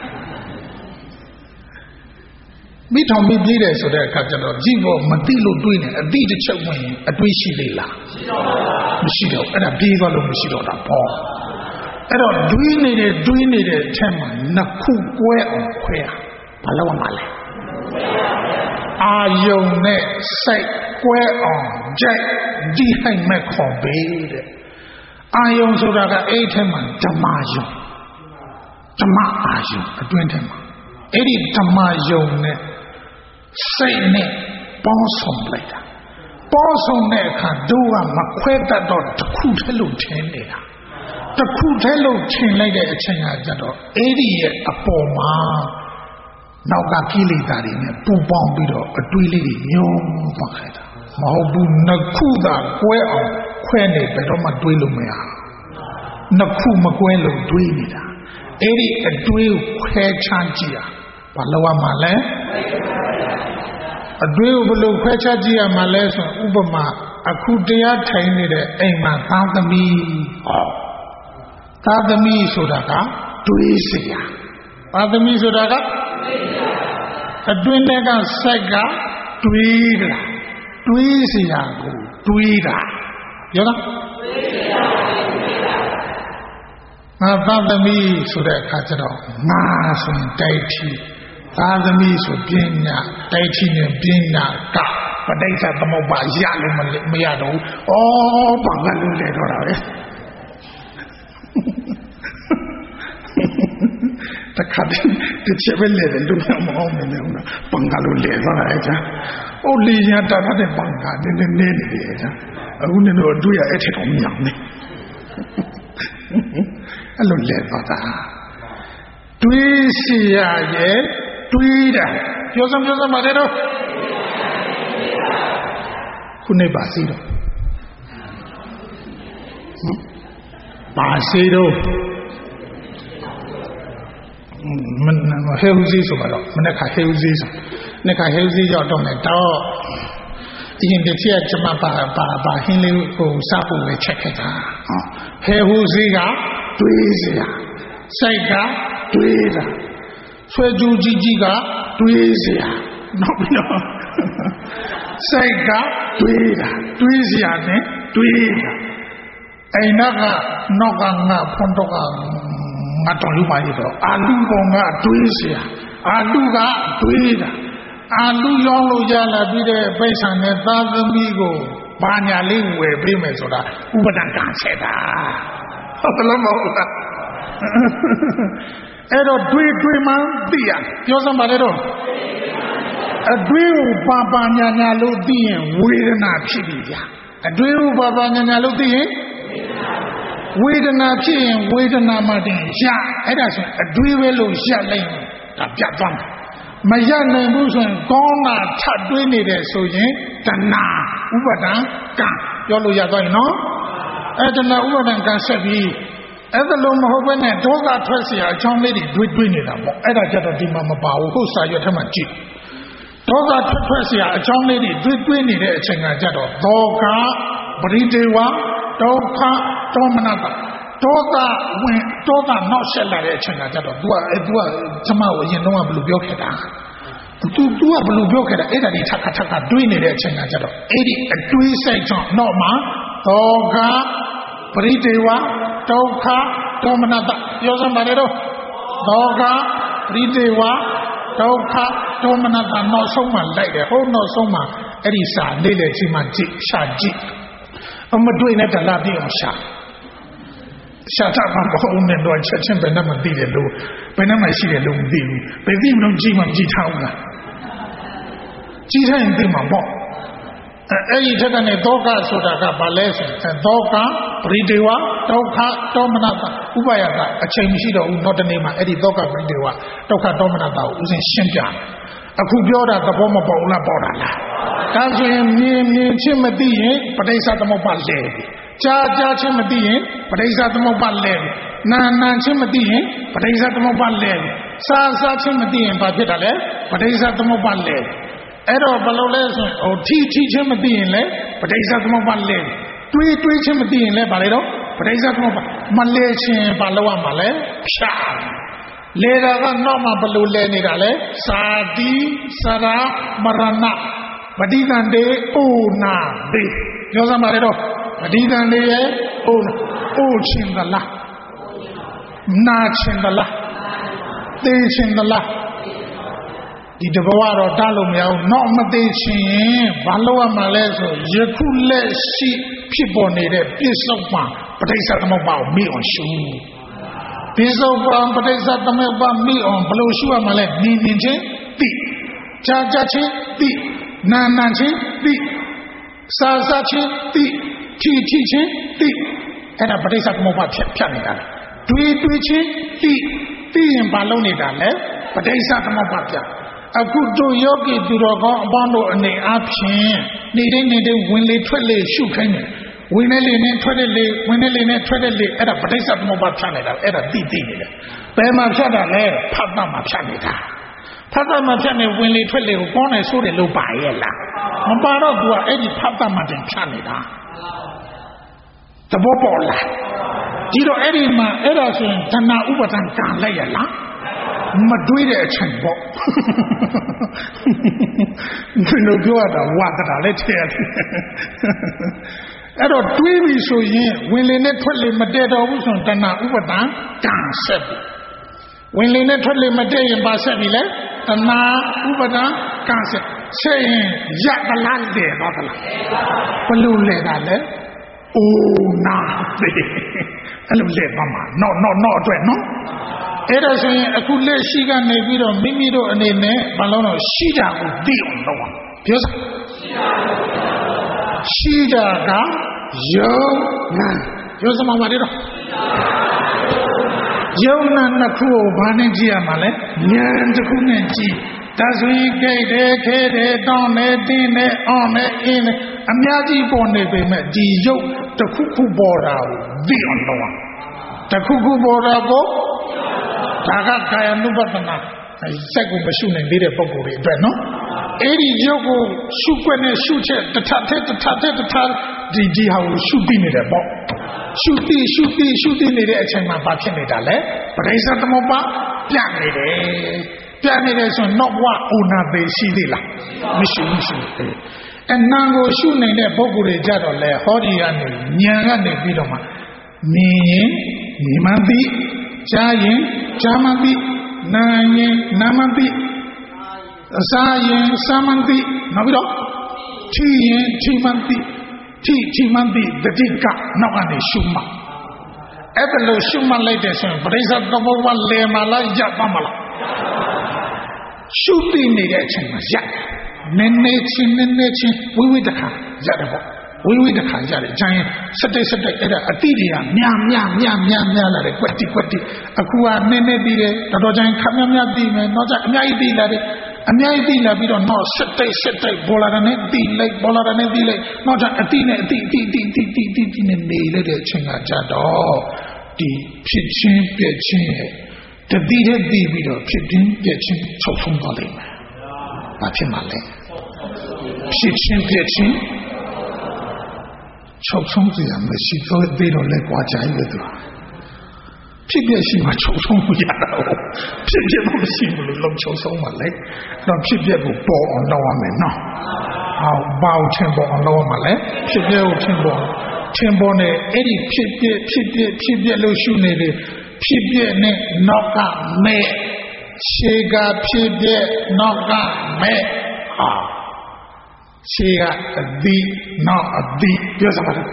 မိထုံပြီးပြေးတယ်ဆိုတဲ့အခါကျတော့ကြည့်ဖို့မသိလို့တွေးနေအတိတစ်ချက်ဝင်ရင်အတွေးရှိသေးလားမရှိတော့ဘူးမရှိတော့အဲ့ဒါပြေးသွားလို့မရှိတော့တာပေါ့အဲ့တော့တွေးနေတဲ့တွေးနေတဲ့အထက်မှာနှစ်ခုကွဲအောင်ခွဲရဘာလို့မှလဲအာယုံနဲ့စိတ်ကွဲအောင်ကြိုက်ဒီဟိုက်မဲ့ခေါ်ပေးတဲ့အာယုံဆိုတာကအဲ့ဒီထဲမှာဓမ္မယုံဓမ္မအာယုံအတွင်းထဲမှာအဲ့ဒီဓမ္မယုံနဲ့စိတ်နဲ့ပေါင်းစုံလိုက်တာပေါင်းစုံတဲ့အခါတို့ကမခွဲတတ်တော့တစ်ခုတည်းလို့ထင်နေတာတစ်ခုတည်းလို့ထင်လိုက်တဲ့အချိန်ကကြတော့အဲ့ဒီရဲ့အပေါ်မှာနောက်ကကိလေသာတွေနဲ့ပူပေါင်းပြီးတော့အတွေးလေးတွေညှိုးသွားခဲ့တာမဟုတ်ဘူးနှစ်ခုသာကွဲအောင်ခွဲနေဘယ်တော့မှတွေးလို့မရနှစ်ခုမကွဲလို့တွေးနေတာအဲ့ဒီအတွေးကိုခွဲခြားကြည့်ရဘာလို့ရမှာလဲအတွေးကိုဘယ်လိုခွဲခြားကြည့်ရမှာလဲဆိုဥပမာအခုတရားထိုင်နေတဲ့အိမ်မှာသားသမီးဟောသားသမီးဆိုတာကတွေးเสียသားသမီးဆိုတာကအတွင်းထဲကစိုက်ကတွေးတာတွေးเสียကိုတွေးတာပြောလားတွေးเสียတွေးတာငါသားသမီးဆိုတဲ့အခါကျတော့ငါဆိုရင်တိုက်ထီသားသမီးဆိုပညာတိုက်ထီနဲ့ပညာကပဋိစ္စသမုပ္ပါရလို့မရတော့ဘူးဩဘာမှလို့လေတော့တာပဲတခါတည်းတစ်ချက်ပဲလေတယ်လူမျိုးမအောင်နေတယ်ဟုတ်လားပန်ကလို့လေသွားတာအဲ့ဒါဟိုလီညာတာတဲ့ပန်ကနည်းနည်းနေနေတယ်အဲ့ဒါအခုနေတော့တွေ့ရအဲ့ထက်တော့မရဘူးအဲ့လိုလေသွားတာတွေးစီရရဲ့တွေးတာပြောစမ်းပြောစမ်းပါတယ်တော့ခုနေပါစီတော့ပါစီတော့မနဟဲဦးစီးဆိုတော့မနေ့ကဟဲဦးစီးဆိုနေ့ကဟဲဦးစီးရောက်တော့မယ်တော့အရင်တစ်ချက်ကျွန်မပါပါပါဟင်းလေးကိုစားဖို့ပဲချက်ခဲ့တာဟဲဦးစီးကတွေးစရာစိတ်ကတွေးတာဆွဲကြူးကြီးကြီးကတွေးစရာနောက်ပြီးတော့စိတ်ကတွေးတာတွေးစရာနဲ့တွေးတာအိမ်နောက်ကနောက်ကငါဖွန်တော့ကငါတော်လူပါရတော့အာလူကောင်ကတွေးเสียအာလူကတွေးတာအာလူရောင်းလို့ရလာပြီးတဲ့ပိဿံနဲ့သားသမီးကိုဘာညာလေးဝယ်ပေးမယ်ဆိုတာဥပဒံကံဆက်တာဟုတ်တယ်မဟုတ်လားအဲ့တော့တွေးတွေးမှသိရပြောစမ်းပါလေတော့အတွေးကိုပါပါညာညာလို့သိရင်ဝေဒနာဖြစ်ပြီဗျာအတွေးကိုပါပါညာညာလို့သိရင်ဝေဒနာဖြစ်ရင်ဝေဒနာမှတည်းရအဲ့ဒါဆိုအတွေးပဲလို့ရလိုက်ရင်ဒါပြတ်သွားမှာမရနိုင်ဘူးဆိုရင်ကောင်းတာထပ်တွေးနေတယ်ဆိုရင်တဏှာဥပါဒံကံပြောလို့ရသွားရင်နော်အဲ့တဏှာဥပါဒံကံဆက်ပြီးအဲ့ဒါလို့မဟုတ်ဘဲနဲ့ဒေါသထွက်เสียအကြောင်းလေးတွေတွေးတွေးနေတာပေါ့အဲ့ဒါကြတော့ဒီမှာမပါဘူးဟုတ်စာရွက်ထက်မှကြည့်ဒေါသထွက်ထွက်เสียအကြောင်းလေးတွေတွေးတွေးနေတဲ့အချိန်ကကြတော့ဒေါကပရိဒေဝဒုက္ခဒေါမနတဒေါသဝင်ဒေါသနောက်ဆက်လာတဲ့အချိန်ကကြတော့ तू อ่ะ तू อ่ะကျွန်မကိုအရင်တော့ဘယ်လိုပြောခဲ့တာ तू तू อ่ะဘယ်လိုပြောခဲ့တာအဲ့ဒါဒီထပ်ထပ်ထပ်တွေးနေတဲ့အချိန်ကကြတော့အဲ့ဒီအတွေးဆိုင်ကြောင့်တော့မှဒေါကပရိဒေဝဒုက္ခဒေါမနတပြောစမ်းပါလေတော့ဒေါကပရိဒေဝဒုက္ခဒေါမနတနောက်ဆုံးမှလိုက်တယ်ဟိုနောက်ဆုံးမှအဲ့ဒီစာလေးလေချိန်မှကြည့်ရှာကြည့်အမတွေ့နဲ့တလားပြည့်အောင်ရှာရှာတာမှမဟုတ်နဲ့တော့ချက်ချင်းပဲနဲ့မသိတယ်လို့ဘယ်နဲ့မှရှိတယ်လို့မသိဘူးဘယ်သိမလို့ကြည့်မှကြည့်ထားဘူးလားကြည့်ထားရင်သိမှာပေါ့အဲ့ဒီထက်ကနေဒုက္ခဆိုတာကဘာလဲဆိုရင်ဒုက္ခပရိဒေဝဒုက္ခဒေါမနတဥပယကအချိန်မရှိတော့ဘူးနောက်တနေ့မှအဲ့ဒီဒုက္ခပရိဒေဝဒုက္ခဒေါမနတကိုဥစဉ်ရှင်းပြအခုပြောတာသဘောမပေါဘူးလားပေါတာလားဒါဆိုရင်မြင်မြင်ချင်းမသိရင်ပဋိစ္စသမုပ္ပါလဲပြီကြားကြားချင်းမသိရင်ပဋိစ္စသမုပ္ပါလဲပြီနာနာချင်းမသိရင်ပဋိစ္စသမုပ္ပါလဲပြီစားစားချင်းမသိရင်ဘာဖြစ်တာလဲပဋိစ္စသမုပ္ပါလဲအဲ့တော့ဘယ်လိုလဲဆိုဟိုထီထီချင်းမသိရင်လဲပဋိစ္စသမုပ္ပါလဲတွေးတွေးချင်းမသိရင်လဲဘာလဲတော့ပဋိစ္စသမုပ္ပါမလဲချင်းဘာလို့ရမှာလဲဖြာလေတာကတော့မှဘယ်လိုလဲနေတာလဲစာတိစရာမရဏပဋိသန္ဓေအိုနာဒေပြောစမ်းပါလေတော့ပဋိသန္ဓေရဲ့အိုနာအိုချင်းသလားနာချင်းသလားသိချင်းသလားဒီတဘဝတော့တလို့မရဘူးတော့မသိချင်းရင်ဘာလို့ရမှာလဲဆိုယခုလက်ရှိဖြစ်ပေါ်နေတဲ့ပြစ္ဆုတ်မှာပဋိစ္စသမုပ္ပါကိုမိအောင်ရှုပြစ္ဆုတ်ပံပဋိစ္စသမုပ္ပါမိအောင်ဘယ်လိုရှုရမှာလဲမြင်မြင်ချင်းသိကြားကြားချင်းသိနာနာချင်းသိစားစားချင်းသိထီထီချင်းသိအဲ့ဒါပဋိစ္စသမုပ္ပါဖြတ်ဖြတ်နေတာတွေးတွေးချင်းသိသိရင်ဘာလုပ်နေတာလဲပဋိစ္စသမုပ္ပါဖြတ်အခုတို့ယောဂီသူတော်ကောင်းအပေါင်းတို့အနေအချင်းနေတဲ့နေတဲ့ဝင်လေထွက်လေရှုခိုင်းတယ်ဝင်နေလေနဲ့ထွက်တဲ့လေဝင်နေလေနဲ့ထွက်တဲ့လေအဲ့ဒါပဋိစ္စသမုပ္ပါဖြတ်နေတာအဲ့ဒါသိသိနေတယ်ဘယ်မှာဖြတ်တာလဲဖတ်တာမှာဖြတ်နေတာဖတ်တာမှာဖြတ်နေဝင်လေထွက်လေကိုကောင်းတယ်ဆိုးတယ်လို့ပါရဲ့လားမပါတော့သူကအဲ့ဒီဖတ်တာမှာတင်ဖြတ်နေတာသဘောပေါ်လားဒီတော့အဲ့ဒီမှာအဲ့ဒါဆိုရင်တဏှာဥပါဒံကံလိုက်ရလားမတွေးတဲ့အချိန်ပေါ့ဒီလိုပြောရတာဝါတာလည်းထည့်ရတယ်အဲ့တော့တွေးပြီဆိုရင်ဝင်လေနဲ့ထွက်လေမတည့်တော့ဘူးဆိုရင်တဏှာဥပါဒံကံဆက်ပြီဝင်လေနဲ့ထွက်လေမတည့်ရင်ပါဆက်ပြီလေတဏှာဥပါဒံကံဆက်ဆက်ရင်ရတလားလေတော့တလားဘလို့လဲတာလဲအိုနာပဲအဲ့လိုလဲပါမှာနော်နော်နော်အတွက်နော်အဲ့ဒါဆိုရင်အခုလက်ရှိကနေပြီးတော့မိမိတို့အနေနဲ့ဘာလို့တော့ရှိတာကိုသိအောင်လုပ်အောင်ပြောစမ်းရှိတာကယုံနာပြောစမ်းပါလေတော့ယုံနာနှစ်ခုကိုဘာနဲ့ကြည့်ရမှာလဲဉာဏ်တစ်ခုနဲ့ကြည့်ဒါဆိုရင်ကြိတ်တယ်ခဲတယ်တောင်းတယ်တင်းတယ်အောင်တယ်အင်းတယ်အများကြီးပေါ်နေပေမဲ့ဒီယုတ်တစ်ခုခုပေါ်တာကိုသိအောင်လုပ်အောင်တစ်ခုခုပေါ်တာကိုဒါကကာယ ानु ပတနာစက်ကိုမရှုနိုင်သေးတဲ့ပုံကိုယ်တွေအတွက်နော်အဲ့ဒီရုပ်ကိုရှုွက်နဲ့ရှုချက်တစ်ထပ်တစ်ထပ်တစ်ထပ်ဒီဒီဟာကိုရှုပြီးနေတယ်ပေါ့ရှုပြီးရှုပြီးရှုပြီးနေတဲ့အချိန်မှာဘာဖြစ်နေတာလဲပရိစ္ဆသမုပ္ပါပြနေတယ်ပြနေတယ်ဆိုတော့ဘဝအိုနာပေရှိသေးလားမရှိဘူးရှိတယ်အနံကိုရှုနေတဲ့ပုဂ္ဂိုလ်တွေကြတော့လေဟောဒီကနေဉာဏ်ကနေပြီးတော့မှမြင်ရင်မြင်မှန်ပြီးကြားရင်ကြားမှန်ပြီးနာရင်နာမှန်ပြီးစားရင်စားမှန်ပြီးနောက်ပြီးတော့ထိရင်ထိမှန်ပြီးထိထိမှန်ပြီးတတိကနောက်ကနေရှုမှအဲ့ဒါလို့ရှုမှလိုက်တဲ့ဆိုရင်ပရိစ္ဆေသမုပ္ပါလဲမလားရပ်ပါမလားရှုသိနေတဲ့အချိန်မှာရပ်နည်းနည်းချင်းနည်းနည်းချင်းဝိဝိတခါရတယ်ပေါ့ဝိဝိတခါရတယ်ဂျိုင်းစက်တိတ်စက်တိတ်အဲ့ဒါအတိတွေကများများများများများလာတယ်ကွက်တိကွက်တိအခုကနည်းနည်းပြီးတယ်တော်တော်ဂျိုင်းခပ်များများပြီးမယ်နောက်ကျအများကြီးပြီးလာတယ်အများကြီးပြီးလာပြီးတော့နောက်စက်တိတ်စက်တိတ်ဘောလာရနဲ့ပြီးလိုက်ဘောလာရနဲ့ပြီးလိုက်နောက်ကျအတိနဲ့အတိအတိအတိအတိအတိအတိနဲ့နေလိုက်တဲ့အချိန်ကကြတော့ဒီဖြစ်ချင်းပြည့်ချင်းရဲ့တတိတဲ့ပြီးပြီးတော့ဖြစ်ချင်းပြည့်ချင်းချုပ်ဆုံးသွားလိမ့်မယ်ဘာဖြစ်မှလဲဖြစ်ချင်းပြည့်ချင်းချုပ်ဆုံးစရာမရှိတော့သေးတော့လဲကြွားကြရဲ့သူဖြစ်ပြရှိမှချုပ်ဆုံးမရတော့ဖြစ်ပြမရှိဘူးလို့လုံးချုပ်ဆုံးမှလဲတော့ဖြစ်ပြကိုပေါ်အောင်လုပ်ရမယ်နော်ဟောဘောက်ချင်းပေါ်အောင်လုပ်ရမှာလဲဖြစ်ပြကိုချင်းပေါ်ချင်းပေါ်နဲ့အဲ့ဒီဖြစ်ပြဖြစ်ပြဖြစ်ပြလို့ရှုနေတယ်ဖြစ်ပြနဲ့နောက်ကမဲ့ရှေကဖြစ်ပြနောက်ကမဲ့ဟာရှေကအတိနောက်အတိပြောစမ်းပါလား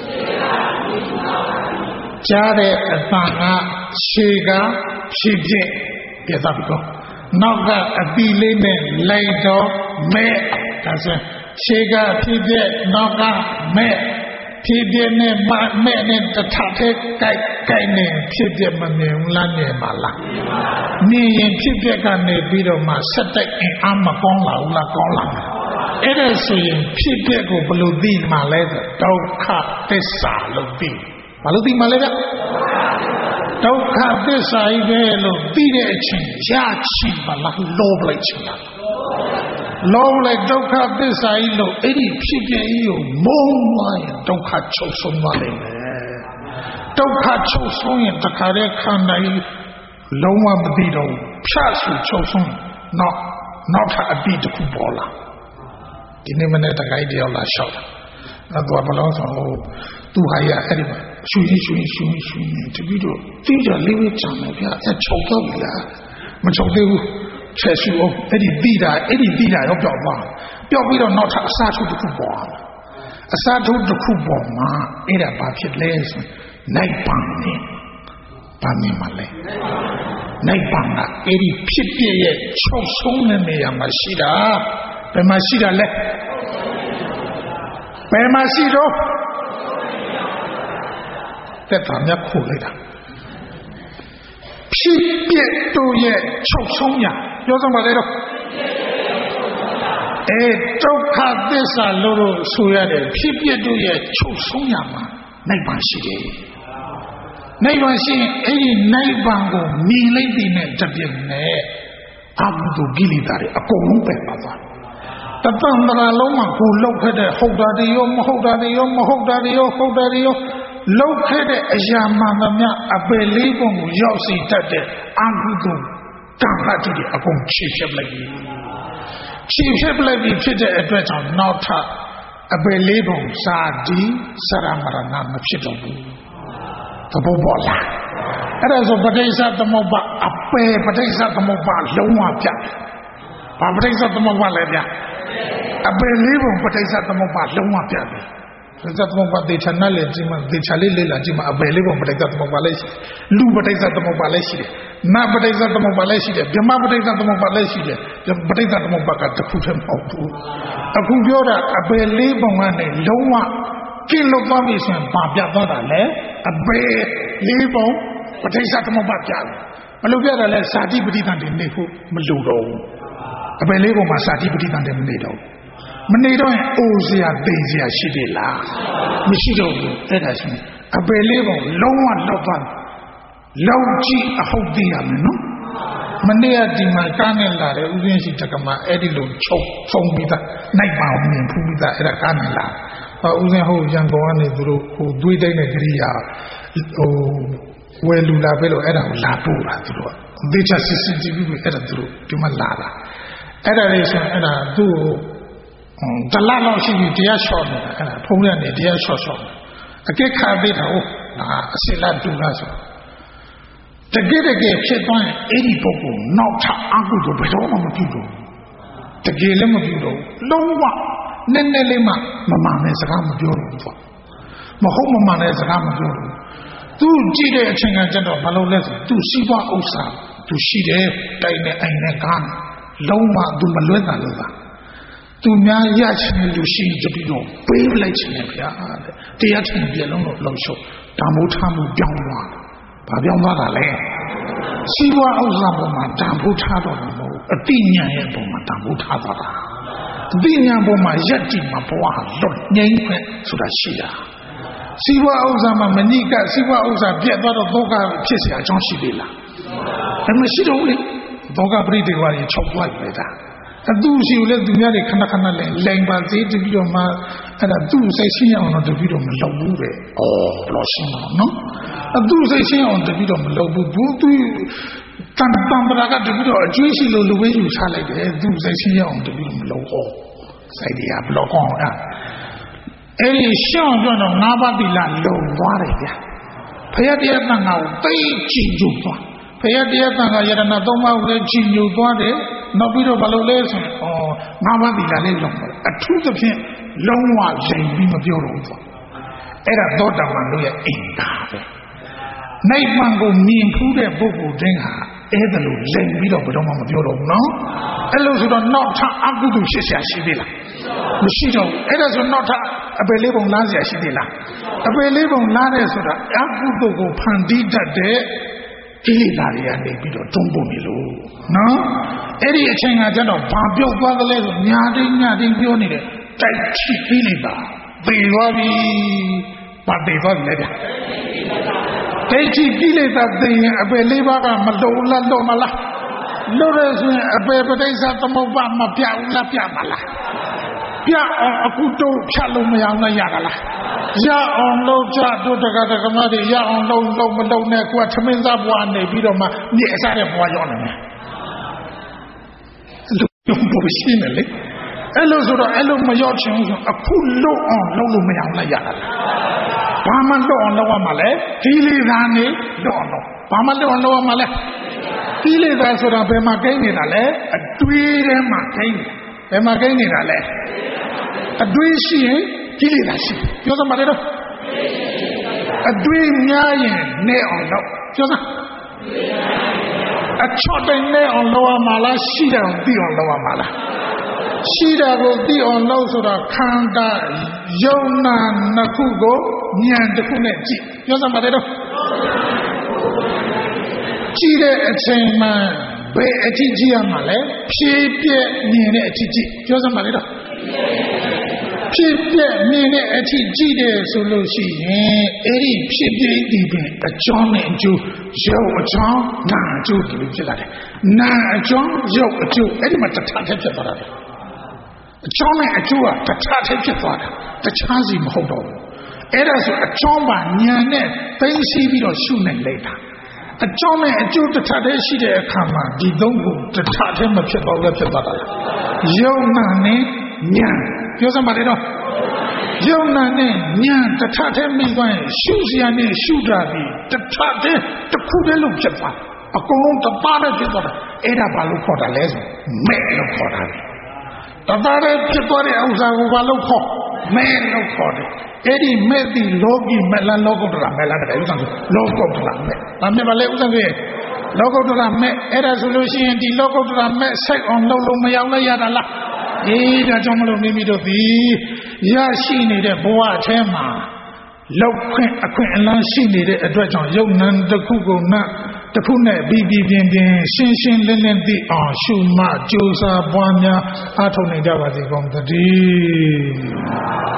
ကြားတဲ့အတန်ကရှေကဖြစ်ဖြစ်ပြသပြီးတော့နောက်ကအတိလေးနဲ့လိုက်တော့မဲ့ဒါဆိုရှေကဖြစ်ဖြစ်နောက်ကမဲ့ဖြစ်ဖြစ်နဲ့မဲ့နဲ့တထတဲ့ကြိုက်ကြိုက်နဲ့ဖြစ်ဖြစ်မမြင်ဘူးလားမြင်ပါလားမြင်ရင်ဖြစ်ဖြစ်ကနေပြီးတော့မှဆက်တိုက်အင်အားမကောင်းလာဘူးလားကောင်းလာတယ်အဲ့ဒါဆိုရင်ဖြစ်တဲ့ကိုဘယ်လိုသိမှလဲဆိုဒုက္ခသစ္စာလို့သိဘာလို့သိမှလဲဗျဒုက္ခသစ္စာကြီးပဲလို့သိတဲ့အချိန်ရချင်ပါလားလောဘလိုက်ချင်လားလောဘလိုက်ဒုက္ခသစ္စာကြီးလို့အဲ့ဒီဖြစ်တဲ့ကြီးကိုမုန်းသွားရင်ဒုက္ခချုပ်ဆုံးသွားလိမ့်မယ်ဒုက္ခချုပ်ဆုံးရင်တခါတည်းခန္ဓာကြီးလုံးဝမသိတော့ဖြတ်ဆူချုပ်ဆုံးနောက်နောက်ထပ်အတိတစ်ခုပေါ်လာဒီနေ့မနေ့တခိုင်းတယောက်လာလျှောက်တာအဲ့တော့ဘယ်လိုဆိုသူဟာရအဲ့ဒီမှာရှူရင်ရှူရင်ရှူရင်ရှူရင်တပည့်တော့သိကြလေးဝချမ်းတယ်ဗျာအဲ့ချုပ်တော့ပြီလားမချုပ်သေးဘူးချက်ရှူအောင်အဲ့ဒီတိတာအဲ့ဒီတိတာတော့ပျောက်သွားပျောက်ပြီးတော့နောက်ထပ်အစားထိုးတစ်ခုပေါ်လာအစားထိုးတစ်ခုပေါ်မှာအဲ့ဒါဘာဖြစ်လဲဆိုနိုင်ပန်နေဘာမြင်မလဲနိုင်ပန်ကအဲ့ဒီဖြစ်ပြရဲ့ချုပ်ဆုံးတဲ့နေရာမှာရှိတာဘယ်မှာရှိတာလဲဘယ်မှာရှိတော့တက်တာမြတ်ခိုးလိုက်တာဖြစ်ပြတို့ရဲ့ချုပ်ဆုံးညာပြောစမ်းပါလေတော့အဲဒုက္ခသစ္စာလို့လို့ဆိုရတယ်ဖြစ်ပြတို့ရဲ့ချုပ်ဆုံးညာမှာနိုင်ပါရှိတယ်နိဗ္ဗာန်ရှိရင်အဲ့ဒီနိဗ္ဗာန်ကိုမြင်လိုက်တဲ့နဲ့တပြည့်နဲ့အဘုဒ္ဓကိလေသာတွေအကုန်လုံးပဲပါသွားတပံတရာလုံးမှာကိုလောက်ခဲ့တဲ့ဟုတ်တာတွေရောမဟုတ်တာတွေရောမဟုတ်တာတွေရောဟုတ်တာတွေရောလောက်ခဲ့တဲ့အရာမှန်သမျှအပယ်လေးပုံကိုရောက်စီတတ်တဲ့အဘုဒ္ဓကံဖတ်တွေအကုန်ချေဖြတ်လိုက်ပြီချေဖြတ်လိုက်ပြီဖြစ်တဲ့အတွက်ကြောင့်နောက်ထပ်အပယ်လေးပုံစာဒီစရမရဏမဖြစ်တော့ဘူးသဘောပေါက်လားအဲ့ဒါဆိုပဋိစ္စသမုပ္ပါအပယ်ပဋိစ္စသမုပ္ပါလုံးဝပြတ်ဘာပဋိစ္စသမုပ္ပါလဲဗျအပယ်လေးပုံပဋိစ္စသမုပ္ပါလုံးဝပြတ်တယ်ပဋိစ္စသမုပ္ပါဒေချာနာလေဒီမှာဒေချာလေးလေးလာကြည့်မှာအပယ်လေးပုံပဋိစ္စသမုပ္ပါလည်းရှိလူပဋိစ္စသမုပ္ပါလည်းရှိတယ်နတ်ပဋိစ္စသမုပ္ပါလည်းရှိတယ်ဗြဟ္မပဋိစ္စသမုပ္ပါလည်းရှိတယ်ပဋိစ္စသမုပ္ပါကတစ်ခုတည်းမဟုတ်ဘူးအခုပြောတာအပယ်လေးပုံကနေလုံးဝကျင့်လို့သွားပြီဆိုရင်ဘာပြတ်သွားတာလဲအပယ်လေးပုံပဋိစ္စသမုပ္ပါပြတ်တယ်ဘယ်လိုပြတ်တယ်လဲဇာတိပဋိသန္ဓေနေဖို့မလိုတော့ဘူးအပယ်လေးပုံမှာဇာတိပဋိသန္ဓေမနေတော့မနေတော့ရင်အိုစရာသိစရာရှိသေးလားမရှိတော့ဘူးအဲ့ဒါဆိုရင်အပယ်လေးပုံလုံးဝလောက်သွားလောက်ကြည့်အဟုတ်သိရမယ်နော်မနေ့ကဒီမှာကားနဲ့လာတယ်ဥစဉ်ရှိတက္ကမအဲ့ဒီလိုချုပ်ဆုံးပြီးသားနိုင်ပါအောင်မြင်ဖူးပြီးသားအဲ့ဒါကားနဲ့လာဟောဥစဉ်ဟုတ်ရန်ကုန်ကနေသူတို့ဟိုသွေးတိုင်းတဲ့ကြရိယာဟိုဝယ်လူလာပဲလို့အဲ့ဒါကိုလာပို့တာသူတို့ကဒေချာစီစီတီဗီကိုအဲ့ဒါသူတို့ဒီမှာလာတာအဲ့ဒါလေးဆိုအဲ့ဒါသူ့တလလောက်ရှိပြီတရားလျှော့နေတာအဲ့ဒါဖုံးရနေတရားလျှော့လျှော့အကက်ခါသေးတာဟုတ်ဒါအစလတ်တူလားဆိုတကယ်တကယ်ဖြစ်သွားရင်အဲ့ဒီပုဂ္ဂိုလ်နောက်ထပ်အကုသိုလ်ဘယ်တော့မှမပြုတော့တကယ်လည်းမပြုတော့လုံးဝနည်းနည်းလေးမှမမှန်တဲ့စကားမပြောတော့ဘူးမဟုတ်မမှန်တဲ့စကားမပြောတော့သူကြည့်တဲ့အချိန်ကကျတော့ဘာလို့လဲဆိုသူစီးပွားဥစ္စာသူရှိတယ်တိုင်နဲ့အိမ်နဲ့ကားလုံးဝသူမလွဲတာလို့ပါသူများရချင်လူရှိတပြီးတော့ပေးလိုက်ချင်တယ်ဗျာတဲ့တရားထင်ပြလုံးတော့လောက်ရှုပ်ဓမ္မိုးထားမှုပြောင်းသွားဘာပြောင်းသွားတာလဲစီးပွားဥစ္စာပေါ်မှာဓမ္မိုးထားတော့တာမဟုတ်အတိညာရဲ့ပေါ်မှာဓမ္မိုးထားသွားတာအတိညာပေါ်မှာရက်တိမှာဘဝဟာလွတ်ငြိမ်းခွင့်ဆိုတာရှိတာစီးပွားဥစ္စာမှာမနိကစီးပွားဥစ္စာပြတ်သွားတော့ဒုက္ခဖြစ်เสียအကြောင်းရှိသေးလားဒါမရှိတော့ဘူးလေဒုက္ခပရိဒေဝါကြီးချုပ်သွားပြီတာအတူရှိလို့သူများတွေခဏခဏလဲလိန်ပါသေးတပြီးတော့မှအဲ့ဒါသူ့စိတ်ရှင်းအောင်တော့တပြီးတော့မလုပ်ဘူးတဲ့။အော်ဘလို့ရှင်းတော့နော်။အတူစိတ်ရှင်းအောင်တပြီးတော့မလုပ်ဘူးဘူးသူတန်တန်ပရာကတပြီးတော့အကျွေးရှိလို့လူဝဲယူချလိုက်တယ်သူ့စိတ်ရှင်းအောင်တပြီးတော့မလုပ်ဘူး။စိတ်တွေကဘလို့ကောင်းအဲ့အဲ့ဒီရှင်းအောင်ပြောတော့ငါးပါးသီလလုံသွားတယ်ဗျာ။ဖယားတရားတန်ခါကိုသိကြည့်ကြသွား။ဖယားတရားတန်ခါယရဏသုံးပါးကိုလည်းကြည့်ညိုသွားတယ်။နောက်ပြီးတော့ဘာလို့လဲဆိုရင်ဩငါးပါးသီလလေးလုံးပါတယ်အထူးသဖြင့်လုံးဝလိမ်ပြီးမပြောတော့ဘူးအဲ့ဒါသောတာပန်တို့ရဲ့အင်္ဂါပဲနိဗ္ဗာန်ကိုမြင်ဖူးတဲ့ပုဂ္ဂိုလ်တိုင်းဟာအဲ့ဒါလို့လိမ်ပြီးတော့ဘယ်တော့မှမပြောတော့ဘူးနော်အဲ့လိုဆိုတော့နောက်ထပ်အကုသိုလ်ဖြစ်เสียရှိသေးလားမရှိတော့ဘူးအဲ့ဒါဆိုနောက်ထပ်အပယ်လေးပုံလားเสียရှိသေးလားအပယ်လေးပုံလားတဲ့ဆိုတာအကုသိုလ်ကိုဖန်တီးတတ်တဲ့ကိလေသာတွေကနေပြီးတော့တွန်းပို့နေလို့နော်အဲ့ဒီအချိန်ကကျတော့ဘာပြုတ်သွားသလဲဆိုညာတိုင်းညာတိုင်းပြောနေတယ်တိုက်ချိကိလေသာပေသွားပြီဘာပေသွားလဲဗျတိုက်ချိကိလေသာသိရင်အပယ်လေးပါးကမလုံးလားတော့မလားလို့ရဆိုရင်အပယ်ပဋိစ္စသမုပ္ပါမပြဘူးလားပြမလားပြအောင်အခုတော့ဖြတ်လို့မရအောင်လည်းရတာလားရအောင်လုပ်ကြတို့တက္ကသကမတွေရအောင်လုပ်လုပ်မလုပ်နဲ့ကိုယ်ကသမင်းစားဘွားနေပြီးတော့မှညအစားတဲ့ဘွားရောက်နေတယ်လူဘုရှိနေလေအဲ့လိုဆိုတော့အဲ့လိုမရောက်ချင်ဘူးဆိုအခုလုပ်အောင်လုပ်လို့မရအောင်လည်းရတာလားဘာမှလုပ်အောင်လုပ်ရမှာလဲဒီလေသာနေလုပ်အောင်လုပ်ဘာမှလုပ်အောင်လုပ်ရမှာလဲဒီလေသာဆိုတာဘယ်မှာကိန်းနေတာလဲအတွေးထဲမှာကိန်းဘယ်မှာကိန်းနေတာလဲအတွေးရှိရင်ကိလေသာရှိပြောစမ်းပါလေတော့အတွေးများရင်နဲ့အောင်တော့ပြောစမ်းအချော့တိုင်းနဲ့အောင်လုပ်ရမှာလားရှိတယ်အောင်သိအောင်လုပ်ရမှာလားရှိတာကိုသိအောင်လုပ်ဆိုတာခန္ဓာယုံနာနှစ်ခုကိုဉာဏ်တစ်ခုနဲ့ကြည့်ပြောစမ်းပါလေတော့ကြည့်တဲ့အချိန်မှာဘယ်အထိကြည့်ရမှာလဲဖြည်းပြည့်မြင်တဲ့အထိကြည့်ပြောစမ်းပါလေတော့ဖြစ်ပြမြင်တဲ့အထိကြည့်တယ်ဆိုလို့ရှိရင်အဲ့ဒီဖြစ်ပြဒီပင်အကြောင်းနဲ့အကျိုးရုပ်အကြောင်းနာအကျိုးဒီလိုဖြစ်လာတယ်နာအကြောင်းရုပ်အကျိုးအဲ့ဒီမှာတခြားဖြစ်သွားတာအကြောင်းနဲ့အကျိုးကတခြားဖြစ်သွားတာတခြားစီမဟုတ်တော့ဘူးအဲ့ဒါဆိုအကြောင်းပါဉာဏ်နဲ့သိသိပြီးတော့ရှုနိုင်လိုက်တာအကြောင်းနဲ့အကျိုးတစ်ထပ်တည်းရှိတဲ့အခါမှာဒီသုံးခုတစ်ထပ်တည်းမဖြစ်တော့လည်းဖြစ်သွားတာယုံနာနဲ့ဉာဏ်ပြောစမ်းပါလေတော့ယုံနာနဲ့ဉာဏ်တစ်ထပ်တည်းမိသွားရင်ရှုစရာနဲ့ရှုတာပြီးတစ်ထပ်တည်းတစ်ခုတည်းလို့ဖြစ်သွားအကုန်လုံးတစ်ပါးတည်းဖြစ်သွားတာအဲ့ဒါဘာလို့ခေါ်တာလဲဆိုမဲ့လို့ခေါ်တာတစ်ပါးတည်းဖြစ်သွားတဲ့ဥစ္စာကိုဘာလို့ခေါ်မဲ့လို့ခေါ်တယ်အဲ့ဒီမဲ့ဒီလောကီမဲ့လားလောကုတ္တရာမဲ့လားတကယ်ဥစ္စာဆိုလောကုတ္တရာမဲ့ဒါမဲ့ဘာလဲဥစ္စာဆိုရင်လောကုတ္တရာမဲ့အဲ့ဒါဆိုလို့ရှိရင်ဒီလောကုတ္တရာမဲ့စိတ်အောင်လုပ်လို့မရောက်လည်းရတာလားအေးဒါကြောင့်မလို့မိမိတို့ဒီရရှိနေတဲ့ဘဝအထဲမှာလောက်ခွင့်အခွင့်အလမ်းရှိနေတဲ့အတွက်ကြောင့်ယုံနံတစ်ခုကိုနတ်တစ်ခုနဲ့ပြီးပြီးပြင်းပြင်းရှင်းရှင်းလင်းလင်းသိအောင်ရှုမှကြိုးစားပွားများအားထုတ်နိုင်ကြပါစေကုန်သတည်း